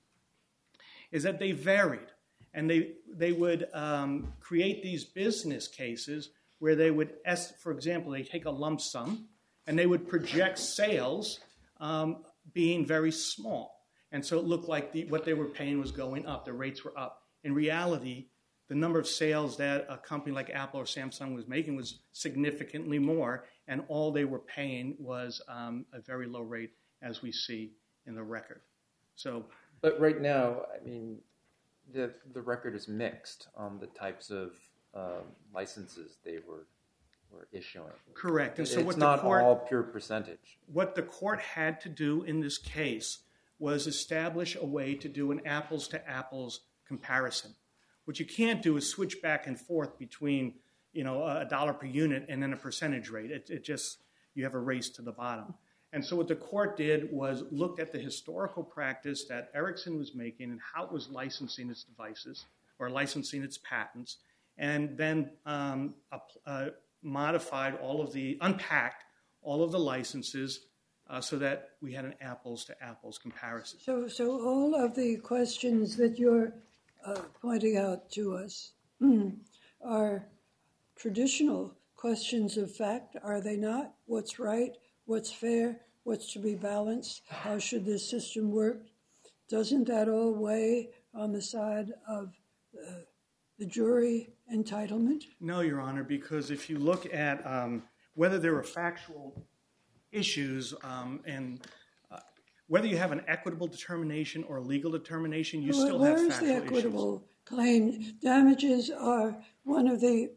Speaker 5: is that they varied, and they they would um, create these business cases where they would, for example, they take a lump sum and they would project sales um, being very small, and so it looked like the, what they were paying was going up. The rates were up. In reality, the number of sales that a company like Apple or Samsung was making was significantly more, and all they were paying was um, a very low rate, as we see in the record. So,
Speaker 4: but right now, I mean, the the record is mixed on the types of uh, licenses they were were issuing.
Speaker 5: Correct. And so
Speaker 4: it's
Speaker 5: what
Speaker 4: not
Speaker 5: the court,
Speaker 4: all pure percentage.
Speaker 5: What the court had to do in this case was establish a way to do an apples to apples comparison. What you can't do is switch back and forth between, you know, a dollar per unit and then a percentage rate. It, it just, you have a race to the bottom. And so what the court did was looked at the historical practice that Ericsson was making and how it was licensing its devices or licensing its patents, and then um, uh, modified all of the, unpacked all of the licenses uh, so that we had an apples to apples comparison.
Speaker 1: So, so all of the questions that you're Uh, pointing out to us mm, are traditional questions of fact, are they not? What's right? What's fair? What's to be balanced? How should this system work? Doesn't that all weigh on the side of uh, the jury entitlement?
Speaker 5: No, Your Honor, because if you look at um, whether there are factual issues um, and whether you have an equitable determination or a legal determination, you
Speaker 1: well,
Speaker 5: still
Speaker 1: where
Speaker 5: have
Speaker 1: is
Speaker 5: factual
Speaker 1: the equitable
Speaker 5: issues.
Speaker 1: claim? Damages are one of the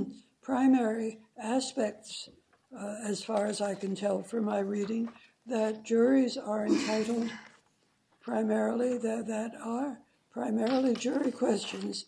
Speaker 1: primary aspects, uh, as far as I can tell from my reading, that juries are entitled primarily, that, that are primarily jury questions.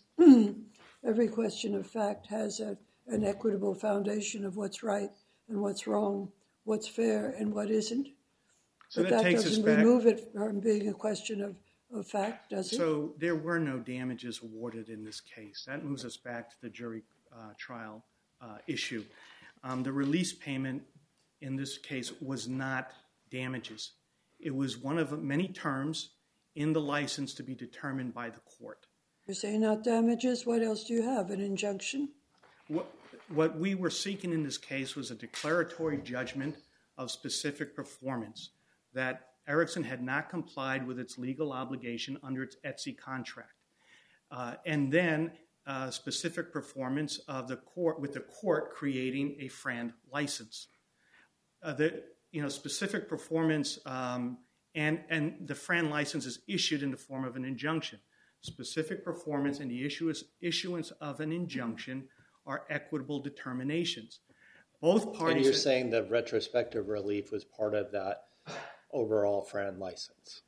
Speaker 1: Every question of fact has a, an equitable foundation of what's right and what's wrong, what's fair and what isn't.
Speaker 5: So
Speaker 1: but
Speaker 5: that,
Speaker 1: that
Speaker 5: takes
Speaker 1: doesn't
Speaker 5: us back,
Speaker 1: remove it from being a question of, of fact, does it?
Speaker 5: So there were no damages awarded in this case. That moves us back to the jury uh, trial uh, issue. Um, the release payment in this case was not damages. It was one of many terms in the license to be determined by the court.
Speaker 1: You say not damages. What else do you have? An injunction?
Speaker 5: What, what we were seeking in this case was a declaratory judgment of specific performance, that Ericsson had not complied with its legal obligation under its Etsy contract. Uh, and then uh, specific performance of the court, with the court creating a FRAND license. Uh, the, you know, specific performance um, and, and the FRAND license is issued in the form of an injunction. Specific performance and the issuance, issuance of an injunction are equitable determinations. Both parties...
Speaker 3: And you're saying the retrospective relief was part of that overall FRAND license?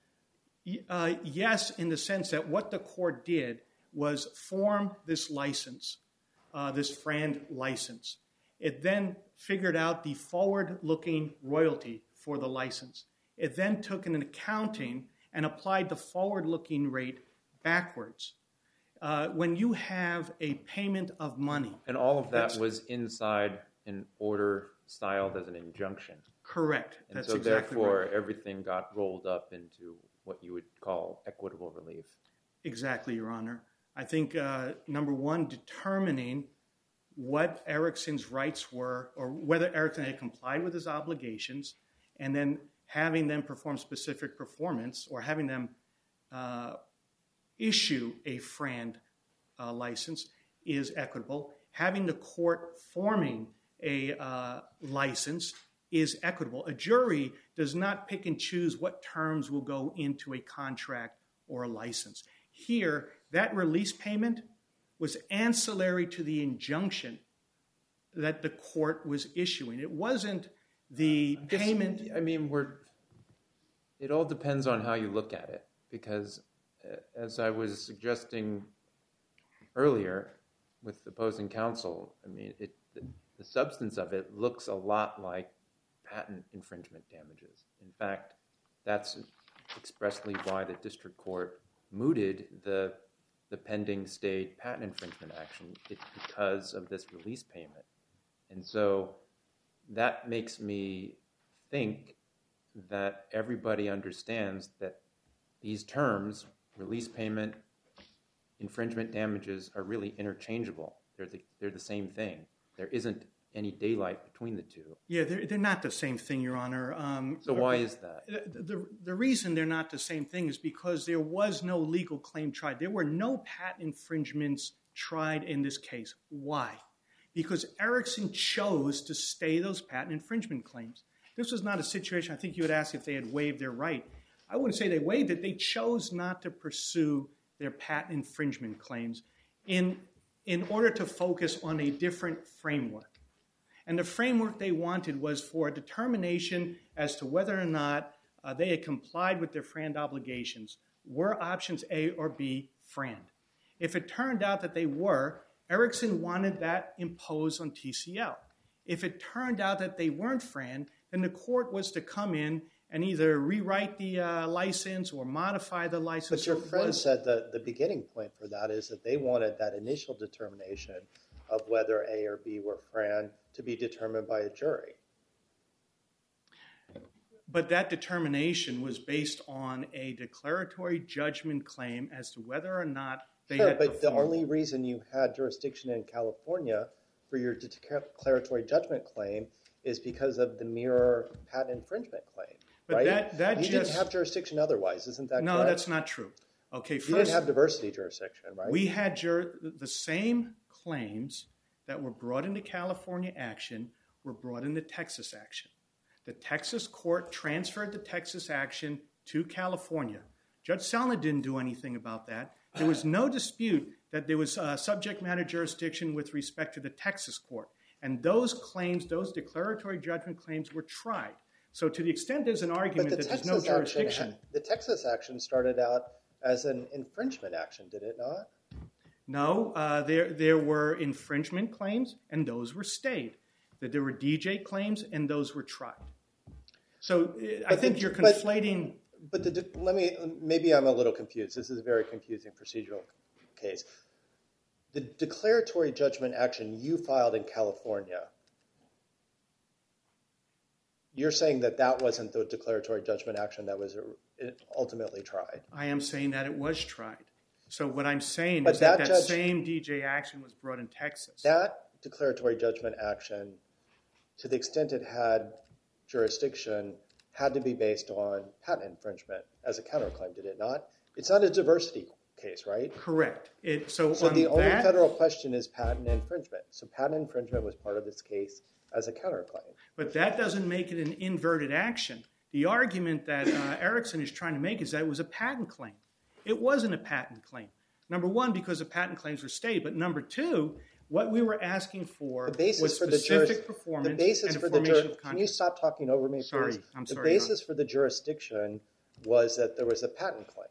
Speaker 5: Uh, yes, in the sense that what the court did was form this license, uh, this FRAND license. It then figured out the forward-looking royalty for the license. It then took an accounting and applied the forward-looking rate backwards. Uh, when you have a payment of money...
Speaker 4: And all of that was inside an order styled as an injunction.
Speaker 5: Correct.
Speaker 4: And
Speaker 5: That's
Speaker 4: so
Speaker 5: exactly
Speaker 4: therefore,
Speaker 5: right.
Speaker 4: everything got rolled up into what you would call equitable relief.
Speaker 5: Exactly, Your Honor. I think, uh, number one, determining what Ericsson's rights were, or whether Ericsson had complied with his obligations, and then having them perform specific performance, or having them uh, issue a FRAND uh, license is equitable. Having the court forming a uh, license is equitable. A jury does not pick and choose what terms will go into a contract or a license. Here, that release payment was ancillary to the injunction that the court was issuing. It wasn't the payment.
Speaker 4: I mean, we're, it all depends on how you look at it, because uh, as I was suggesting earlier with opposing counsel, I mean, it, the, the substance of it looks a lot like patent infringement damages. In fact, that's expressly why the district court mooted the the pending state patent infringement action. It's because of this release payment. And so that makes me think that everybody understands that these terms, release payment, infringement damages, are really interchangeable. They're the, they're the same thing. There isn't any daylight between the two.
Speaker 5: Yeah, they're, they're not the same thing, Your Honor. Um,
Speaker 4: so why is that?
Speaker 5: The, the, the reason they're not the same thing is because there was no legal claim tried. There were no patent infringements tried in this case. Why? Because Ericsson chose to stay those patent infringement claims. This was not a situation, I think you would ask if they had waived their right. I wouldn't say they waived it. They chose not to pursue their patent infringement claims in, in order to focus on a different framework. And the framework they wanted was for a determination as to whether or not uh, they had complied with their FRAND obligations. Were options A or B FRAND? If it turned out that they were, Ericsson wanted that imposed on T C L. If it turned out that they weren't FRAND, then the court was to come in and either rewrite the uh, license or modify the license.
Speaker 3: But your friend was, said that the beginning point for that is that they wanted that initial determination of whether A or B were FRAND to be determined by a jury.
Speaker 5: But that determination was based on a declaratory judgment claim as to whether or not they
Speaker 3: sure,
Speaker 5: had
Speaker 3: but
Speaker 5: performed.
Speaker 3: The only reason you had jurisdiction in California for your declaratory judgment claim is because of the mirror patent infringement claim,
Speaker 5: but
Speaker 3: right?
Speaker 5: That, that
Speaker 3: you
Speaker 5: just,
Speaker 3: didn't have jurisdiction otherwise, isn't that
Speaker 5: no,
Speaker 3: correct?
Speaker 5: No, that's not true. Okay, first,
Speaker 3: you didn't have diversity jurisdiction, right?
Speaker 5: We had jur- the same claims that were brought into California action were brought into Texas action. The Texas court transferred the Texas action to California. Judge Salna didn't do anything about that. There was no dispute that there was uh, subject matter jurisdiction with respect to the Texas court. And those claims, those declaratory judgment claims were tried. So to the extent there's an argument
Speaker 3: the
Speaker 5: that
Speaker 3: Texas
Speaker 5: there's no jurisdiction.
Speaker 3: Action, the Texas action started out as an infringement action, did it not?
Speaker 5: No, uh, there, there were infringement claims, and those were stayed. That there were D J claims, and those were tried. So uh, I think the, you're conflating.
Speaker 3: But, but the, let me, maybe I'm a little confused. This is a very confusing procedural case. The declaratory judgment action you filed in California, you're saying that that wasn't the declaratory judgment action that was ultimately tried.
Speaker 5: I am saying that it was tried. So what I'm saying
Speaker 3: but
Speaker 5: is that that,
Speaker 3: that judge,
Speaker 5: same D J action was brought in Texas.
Speaker 3: That declaratory judgment action, to the extent it had jurisdiction, had to be based on patent infringement as a counterclaim, did it not? It's not a diversity case, right?
Speaker 5: Correct. It, so
Speaker 3: so
Speaker 5: on
Speaker 3: the only
Speaker 5: that,
Speaker 3: federal question is patent infringement. So patent infringement was part of this case as a counterclaim.
Speaker 5: But that doesn't make it an inverted action. The argument that uh, Ericsson is trying to make is that it was a patent claim. It wasn't a patent claim. Number one, because the patent claims were stayed. But number two, what we were asking for
Speaker 3: the basis
Speaker 5: was
Speaker 3: for
Speaker 5: specific
Speaker 3: the juris-
Speaker 5: performance
Speaker 3: the basis
Speaker 5: and
Speaker 3: for
Speaker 5: a
Speaker 3: the
Speaker 5: formation
Speaker 3: jur-
Speaker 5: of contract.
Speaker 3: Can you stop talking over me, please?
Speaker 5: Sorry, I'm
Speaker 3: the
Speaker 5: sorry.
Speaker 3: The basis for the jurisdiction was that there was a patent claim.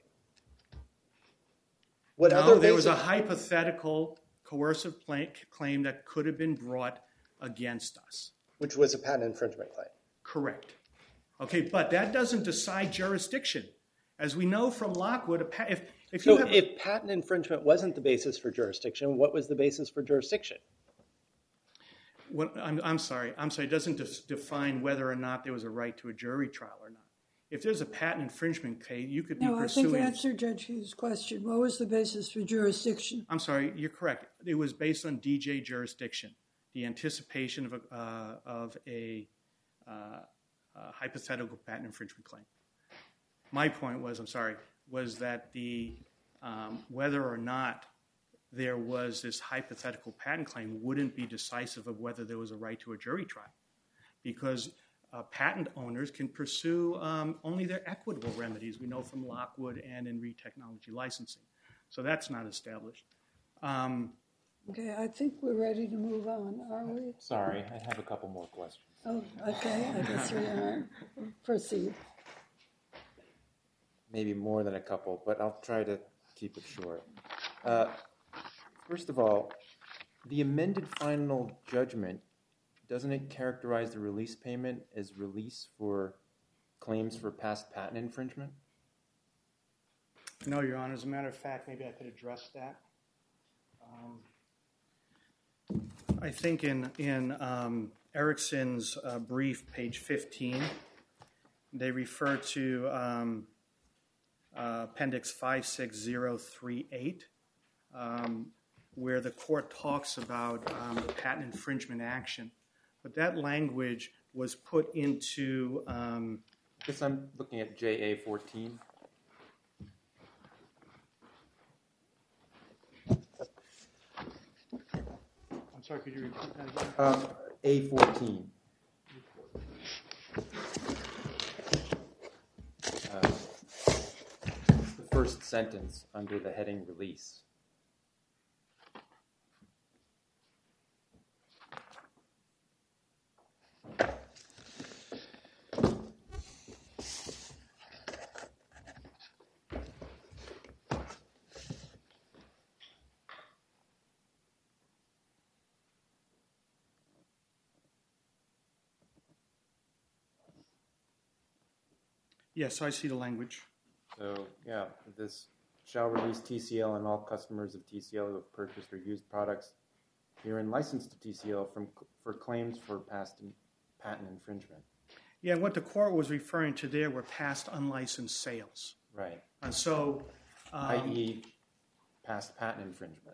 Speaker 3: What
Speaker 5: no,
Speaker 3: other
Speaker 5: there
Speaker 3: basic-
Speaker 5: was a hypothetical coercive claim that could have been brought against us.
Speaker 3: Which was a patent infringement claim.
Speaker 5: Correct. Okay, but that doesn't decide jurisdiction. As we know from Lockwood, if, if you
Speaker 3: so
Speaker 5: have...
Speaker 3: if patent infringement wasn't the basis for jurisdiction, what was the basis for jurisdiction?
Speaker 5: What, I'm, I'm sorry. I'm sorry. It doesn't de- define whether or not there was a right to a jury trial or not. If there's a patent infringement case, you could be
Speaker 1: no,
Speaker 5: pursuing...
Speaker 1: No, I think answer Judge Hughes' question. What was the basis for jurisdiction?
Speaker 5: I'm sorry. You're correct. It was based on D J jurisdiction, the anticipation of a, uh, of a uh, uh, hypothetical patent infringement claim. My point was, I'm sorry, was that the um, whether or not there was this hypothetical patent claim wouldn't be decisive of whether there was a right to a jury trial, because uh, patent owners can pursue um, only their equitable remedies. We know from Lockwood and in re-technology licensing. So that's not established. Um,
Speaker 1: okay, I think we're ready to move on, are we?
Speaker 4: Sorry, I have a couple more questions.
Speaker 1: Oh, okay, I guess we are. Proceed.
Speaker 4: Maybe more than a couple, but I'll try to keep it short. Uh, first of all, the amended final judgment, doesn't it characterize the release payment as release for claims for past patent infringement?
Speaker 5: No, Your Honor. As a matter of fact, maybe I could address that. Um, I think in, in um, Ericsson's uh, brief, page fifteen, they refer to um, uh, Appendix five six zero three eight, um, where the court talks about um, the patent infringement action. But that language was put into... Um,
Speaker 4: I guess I'm looking at J A fourteen.
Speaker 5: I'm sorry, could you repeat that again?
Speaker 4: Um, A fourteen. Uh, the first sentence under the heading release.
Speaker 5: Yes, I see the language.
Speaker 4: So, yeah, this shall release T C L and all customers of T C L who have purchased or used products herein licensed to T C L from, for claims for past in, patent infringement.
Speaker 5: Yeah, what the court was referring to there were past unlicensed sales.
Speaker 4: Right.
Speaker 5: And so... Um,
Speaker 4: that is past patent infringement.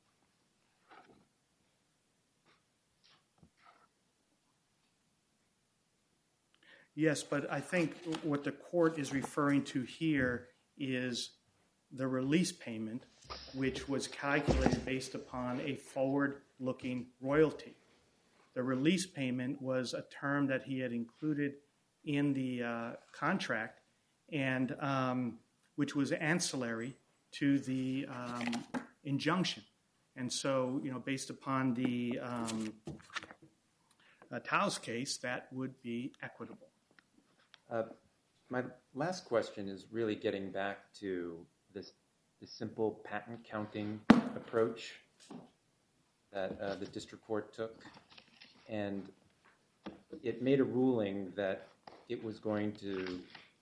Speaker 5: Yes, but I think what the court is referring to here is the release payment, which was calculated based upon a forward-looking royalty. The release payment was a term that he had included in the uh, contract, and um, which was ancillary to the um, injunction. And so, you know, based upon the um, uh, Taos case, that would be equitable.
Speaker 4: Uh, my last question is really getting back to this, this simple patent counting approach that uh, the district court took. And it made a ruling that it was going to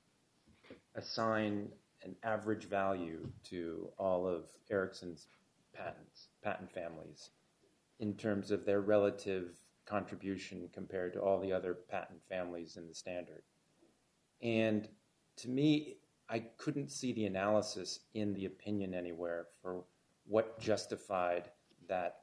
Speaker 4: assign an average value to all of Ericsson's patents, patent families, in terms of their relative contribution compared to all the other patent families in the standard. And to me, I couldn't see the analysis in the opinion anywhere for what justified that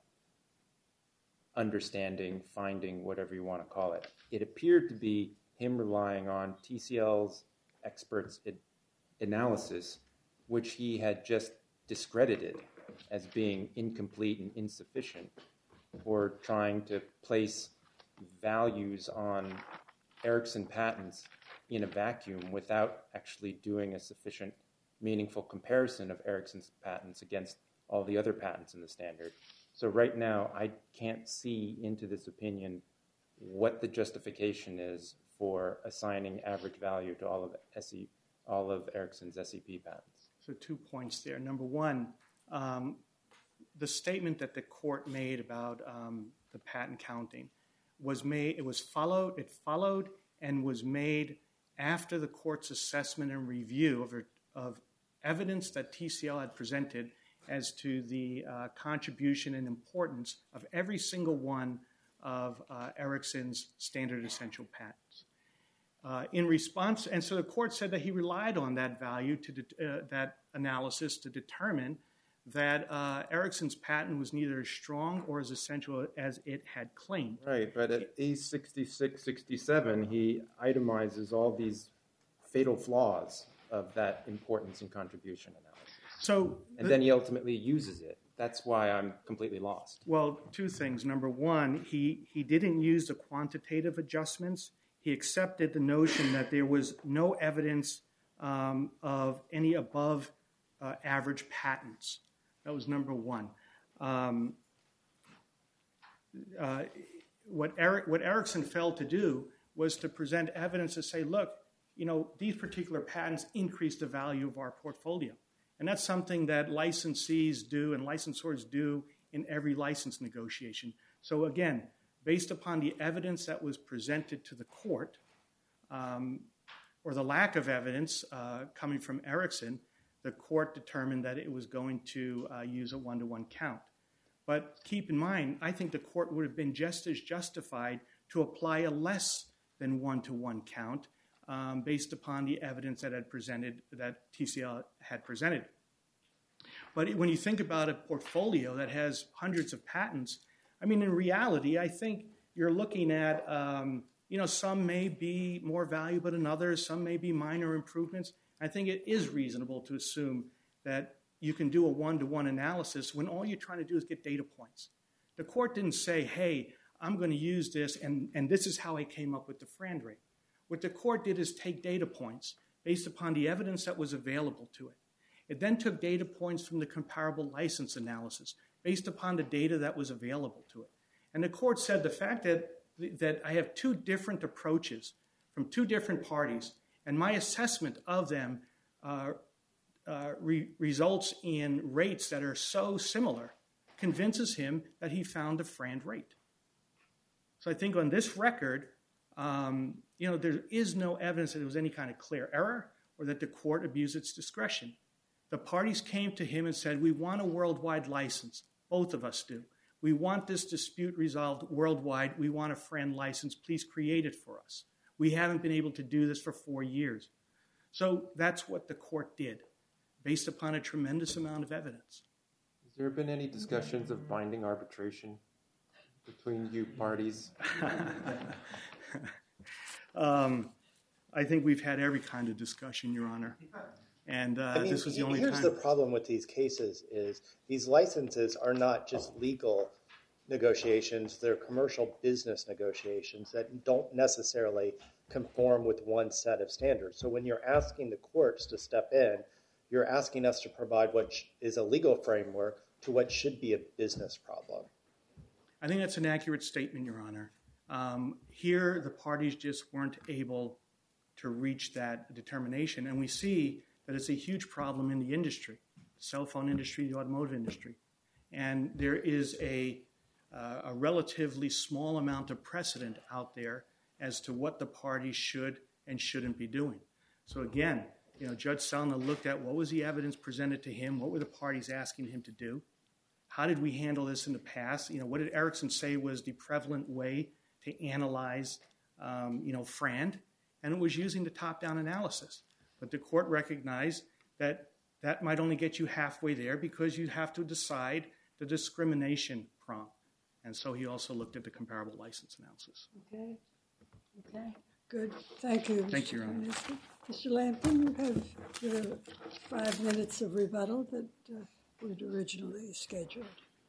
Speaker 4: understanding, finding, whatever you want to call it. It appeared to be him relying on T C L's experts' analysis, which he had just discredited as being incomplete and insufficient, for trying to place values on Ericsson patents in a vacuum without actually doing a sufficient, meaningful comparison of Ericsson's patents against all the other patents in the standard. So right now, I can't see into this opinion what the justification is for assigning average value to all of S E, all of Ericsson's S E P patents.
Speaker 5: So two points there. Number one, um, the statement that the court made about um, the patent counting was made. It was followed. It followed and was made after the court's assessment and review of, of evidence that T C L had presented as to the uh, contribution and importance of every single one of uh, Ericsson's standard essential patents. Uh, in response, and so the court said that he relied on that value, to de- uh, that analysis to determine that uh, Ericsson's patent was neither as strong or as essential as it had claimed.
Speaker 4: Right, but at A sixty-six sixty-seven, he itemizes all these fatal flaws of that importance and contribution analysis.
Speaker 5: So,
Speaker 4: and then he ultimately uses it. That's why I'm completely lost.
Speaker 5: Well, two things. Number one, he, he didn't use the quantitative adjustments. He accepted the notion that there was no evidence um, of any above uh, average patents. That was number one. Um, uh, what, Eric, what Ericsson failed to do was to present evidence to say, look, you know, these particular patents increase the value of our portfolio. And that's something that licensees do and licensors do in every license negotiation. So again, based upon the evidence that was presented to the court, um, or the lack of evidence uh, coming from Ericsson, the court determined that it was going to uh, use a one-to-one count. But keep in mind, I think the court would have been just as justified to apply a less than one-to-one count um, based upon the evidence that had presented, that T C L had presented. But when you think about a portfolio that has hundreds of patents, I mean, in reality, I think you're looking at, um, you know, some may be more valuable than others, some may be minor improvements. I think it is reasonable to assume that you can do a one-to-one analysis when all you're trying to do is get data points. The court didn't say, hey, I'm going to use this, and, and this is how I came up with the Frand rate. What the court did is take data points based upon the evidence that was available to it. It then took data points from the comparable license analysis based upon the data that was available to it. And the court said the fact that, that I have two different approaches from two different parties, and my assessment of them uh, uh, re results in rates that are so similar, convinces him that he found a Frand rate. So I think on this record, um, you know, there is no evidence that there was any kind of clear error or that the court abused its discretion. The parties came to him and said, we want a worldwide license. Both of us do. We want this dispute resolved worldwide. We want a Frand license. Please create it for us. We haven't been able to do this for four years. So that's what the court did, based upon a tremendous amount of evidence.
Speaker 4: Has there been any discussions of binding arbitration between you parties?
Speaker 5: um, I think we've had every kind of discussion, Your Honor. And uh,
Speaker 3: I mean,
Speaker 5: this was the only
Speaker 3: here's
Speaker 5: time.
Speaker 3: the problem with these cases is these licenses are not just legal negotiations, they're commercial business negotiations that don't necessarily conform with one set of standards. So when you're asking the courts to step in, you're asking us to provide what is a legal framework to what should be a business problem.
Speaker 5: I think that's an accurate statement, Your Honor. Um, here, the parties just weren't able to reach that determination. And we see that it's a huge problem in the industry, the cell phone industry, the automotive industry. And there is a, uh, a relatively small amount of precedent out there as to what the parties should and shouldn't be doing. So again, you know, Judge Selna looked at what was the evidence presented to him, what were the parties asking him to do, how did we handle this in the past, you know, what did Erickson say was the prevalent way to analyze, um, you know, Frand, and it was using the top-down analysis. But the court recognized that that might only get you halfway there because you have to decide the discrimination prong. And so he also looked at the comparable license analysis.
Speaker 1: Okay. Okay. Good. Thank you.
Speaker 5: Thank you, Your Honor.
Speaker 1: Mister Lampkin, you have your five minutes of rebuttal that uh, was originally scheduled.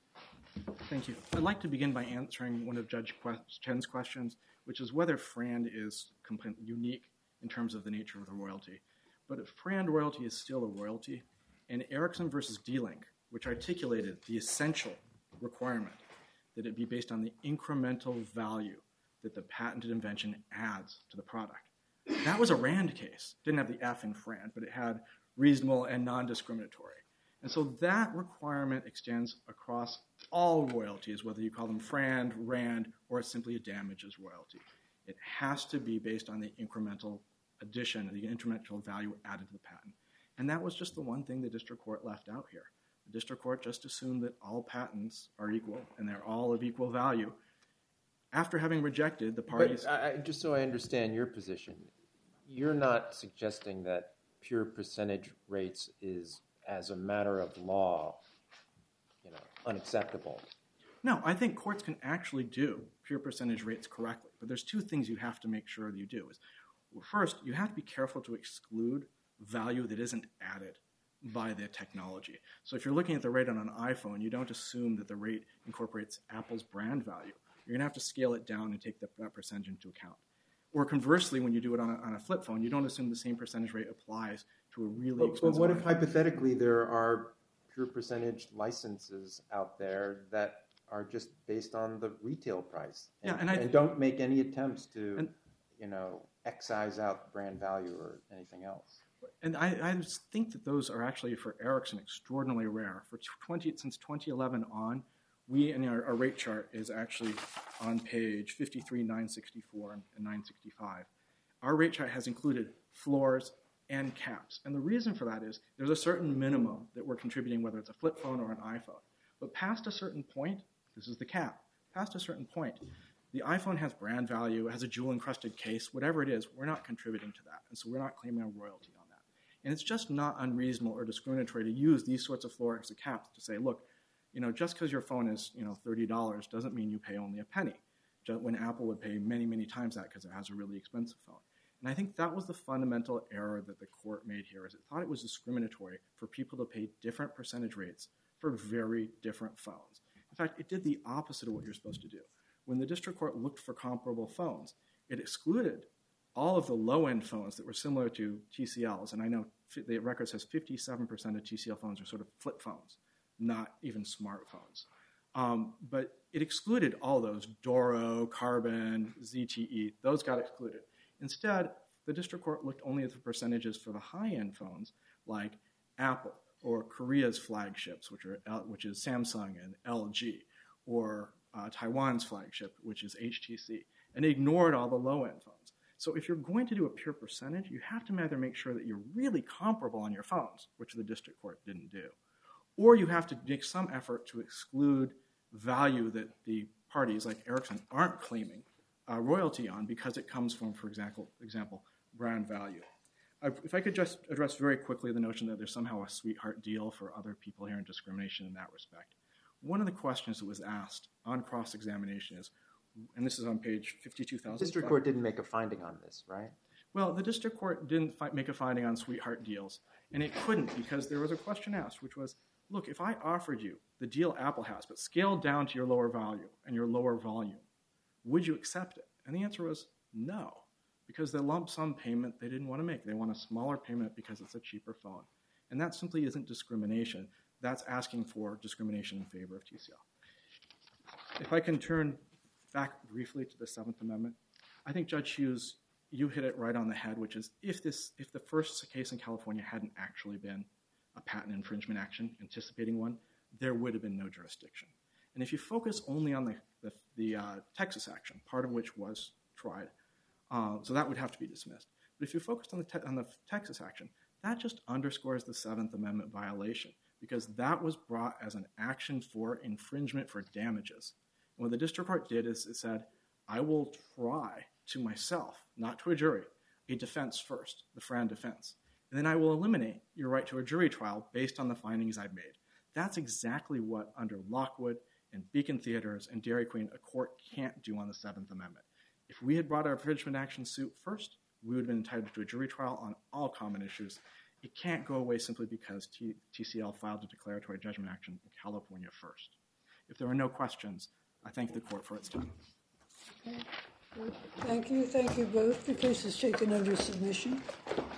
Speaker 2: Thank you. I'd like to begin by answering one of Judge Chen's questions, which is whether Frand is completely unique in terms of the nature of the royalty. But if Frand royalty is still a royalty, and Erickson versus D-Link, which articulated the essential requirement that it be based on the incremental value that the patented invention adds to the product. That was a Rand case. It didn't have the F in Frand, but it had reasonable and non-discriminatory. And so that requirement extends across all royalties, whether you call them Frand, Rand, or simply a damages royalty. It has to be based on the incremental addition, the incremental value added to the patent. And that was just the one thing the district court left out here. The district court just assumed that all patents are equal and they're all of equal value. After having rejected the parties...
Speaker 4: But I, just so I understand your position, you're not suggesting that pure percentage rates is, as a matter of law, you know, unacceptable.
Speaker 2: No, I think courts can actually do pure percentage rates correctly. But there's two things you have to make sure that you do. Is, well, first, you have to be careful to exclude value that isn't added by the technology. So if you're looking at the rate on an iPhone, you don't assume that the rate incorporates Apple's brand value. You're going to have to scale it down and take the, that percentage into account. Or conversely, when you do it on a, on a flip phone, you don't assume the same percentage rate applies to a really
Speaker 4: but,
Speaker 2: expensive
Speaker 4: But what
Speaker 2: iPhone.
Speaker 4: if hypothetically there are pure percentage licenses out there that are just based on the retail price and,
Speaker 2: yeah, and, I,
Speaker 4: and don't make any attempts to,
Speaker 2: and,
Speaker 4: you know, excise out brand value or anything else?
Speaker 2: And I, I think that those are actually, for Erickson, extraordinarily rare. For twenty, since twenty eleven on, we, and our, our rate chart is actually on page fifty-three, nine sixty-four, and nine sixty-five. Our rate chart has included floors and caps. And the reason for that is there's a certain minimum that we're contributing, whether it's a flip phone or an iPhone. But past a certain point, this is the cap, past a certain point, the iPhone has brand value, has a jewel-encrusted case, whatever it is, we're not contributing to that. And so we're not claiming a royalty on that. And it's just not unreasonable or discriminatory to use these sorts of floor exit caps to say, look, you know, just because your phone is, you know, thirty dollars doesn't mean you pay only a penny. Just when Apple would pay many, many times that because it has a really expensive phone. And I think that was the fundamental error that the court made here, is it thought it was discriminatory for people to pay different percentage rates for very different phones. In fact, it did the opposite of what you're supposed to do. When the district court looked for comparable phones, it excluded all of the low-end phones that were similar to T C Ls. And I know the record says fifty-seven percent of T C L phones are sort of flip phones, not even smartphones. Um, but it excluded all those, Doro, Carbon, Z T E, those got excluded. Instead, the district court looked only at the percentages for the high-end phones like Apple or Korea's flagships, which are which is Samsung and L G, or uh, Taiwan's flagship, which is H T C, and ignored all the low-end phones. So if you're going to do a pure percentage, you have to either make sure that you're really comparable on your phones, which the district court didn't do, or you have to make some effort to exclude value that the parties like Ericsson aren't claiming uh, royalty on because it comes from, for example, example brand value. I, if I could just address very quickly the notion that there's somehow a sweetheart deal for other people here in discrimination in that respect. One of the questions that was asked on cross-examination is, and this is on page fifty-two thousand.
Speaker 4: The district court didn't make a finding on this, right?
Speaker 2: Well, the district court didn't fi- make a finding on sweetheart deals, and it couldn't because there was a question asked, which was, look, if I offered you the deal Apple has, but scaled down to your lower value and your lower volume, would you accept it? And the answer was no, because the lump sum payment they didn't want to make. They want a smaller payment because it's a cheaper phone. And that simply isn't discrimination. That's asking for discrimination in favor of T C L. If I can turn back briefly to the Seventh Amendment, I think Judge Hughes, you hit it right on the head, which is if this, if the first case in California hadn't actually been a patent infringement action, anticipating one, there would have been no jurisdiction. And if you focus only on the, the, the uh, Texas action, part of which was tried, uh, so that would have to be dismissed. But if you focus on the, te- on the Texas action, that just underscores the Seventh Amendment violation, because that was brought as an action for infringement for damages. And what the district court did is it said, I will try to myself, not to a jury, a defense first, the Fran defense. And then I will eliminate your right to a jury trial based on the findings I've made. That's exactly what, under Lockwood and Beacon Theaters and Dairy Queen, a court can't do on the Seventh Amendment. If we had brought our infringement action suit first, we would have been entitled to a jury trial on all common issues. It can't go away simply because T- TCL filed a declaratory judgment action in California first. If there are no questions, I thank the court for its time.
Speaker 1: Okay. Thank you. Thank you both. The case is taken under submission.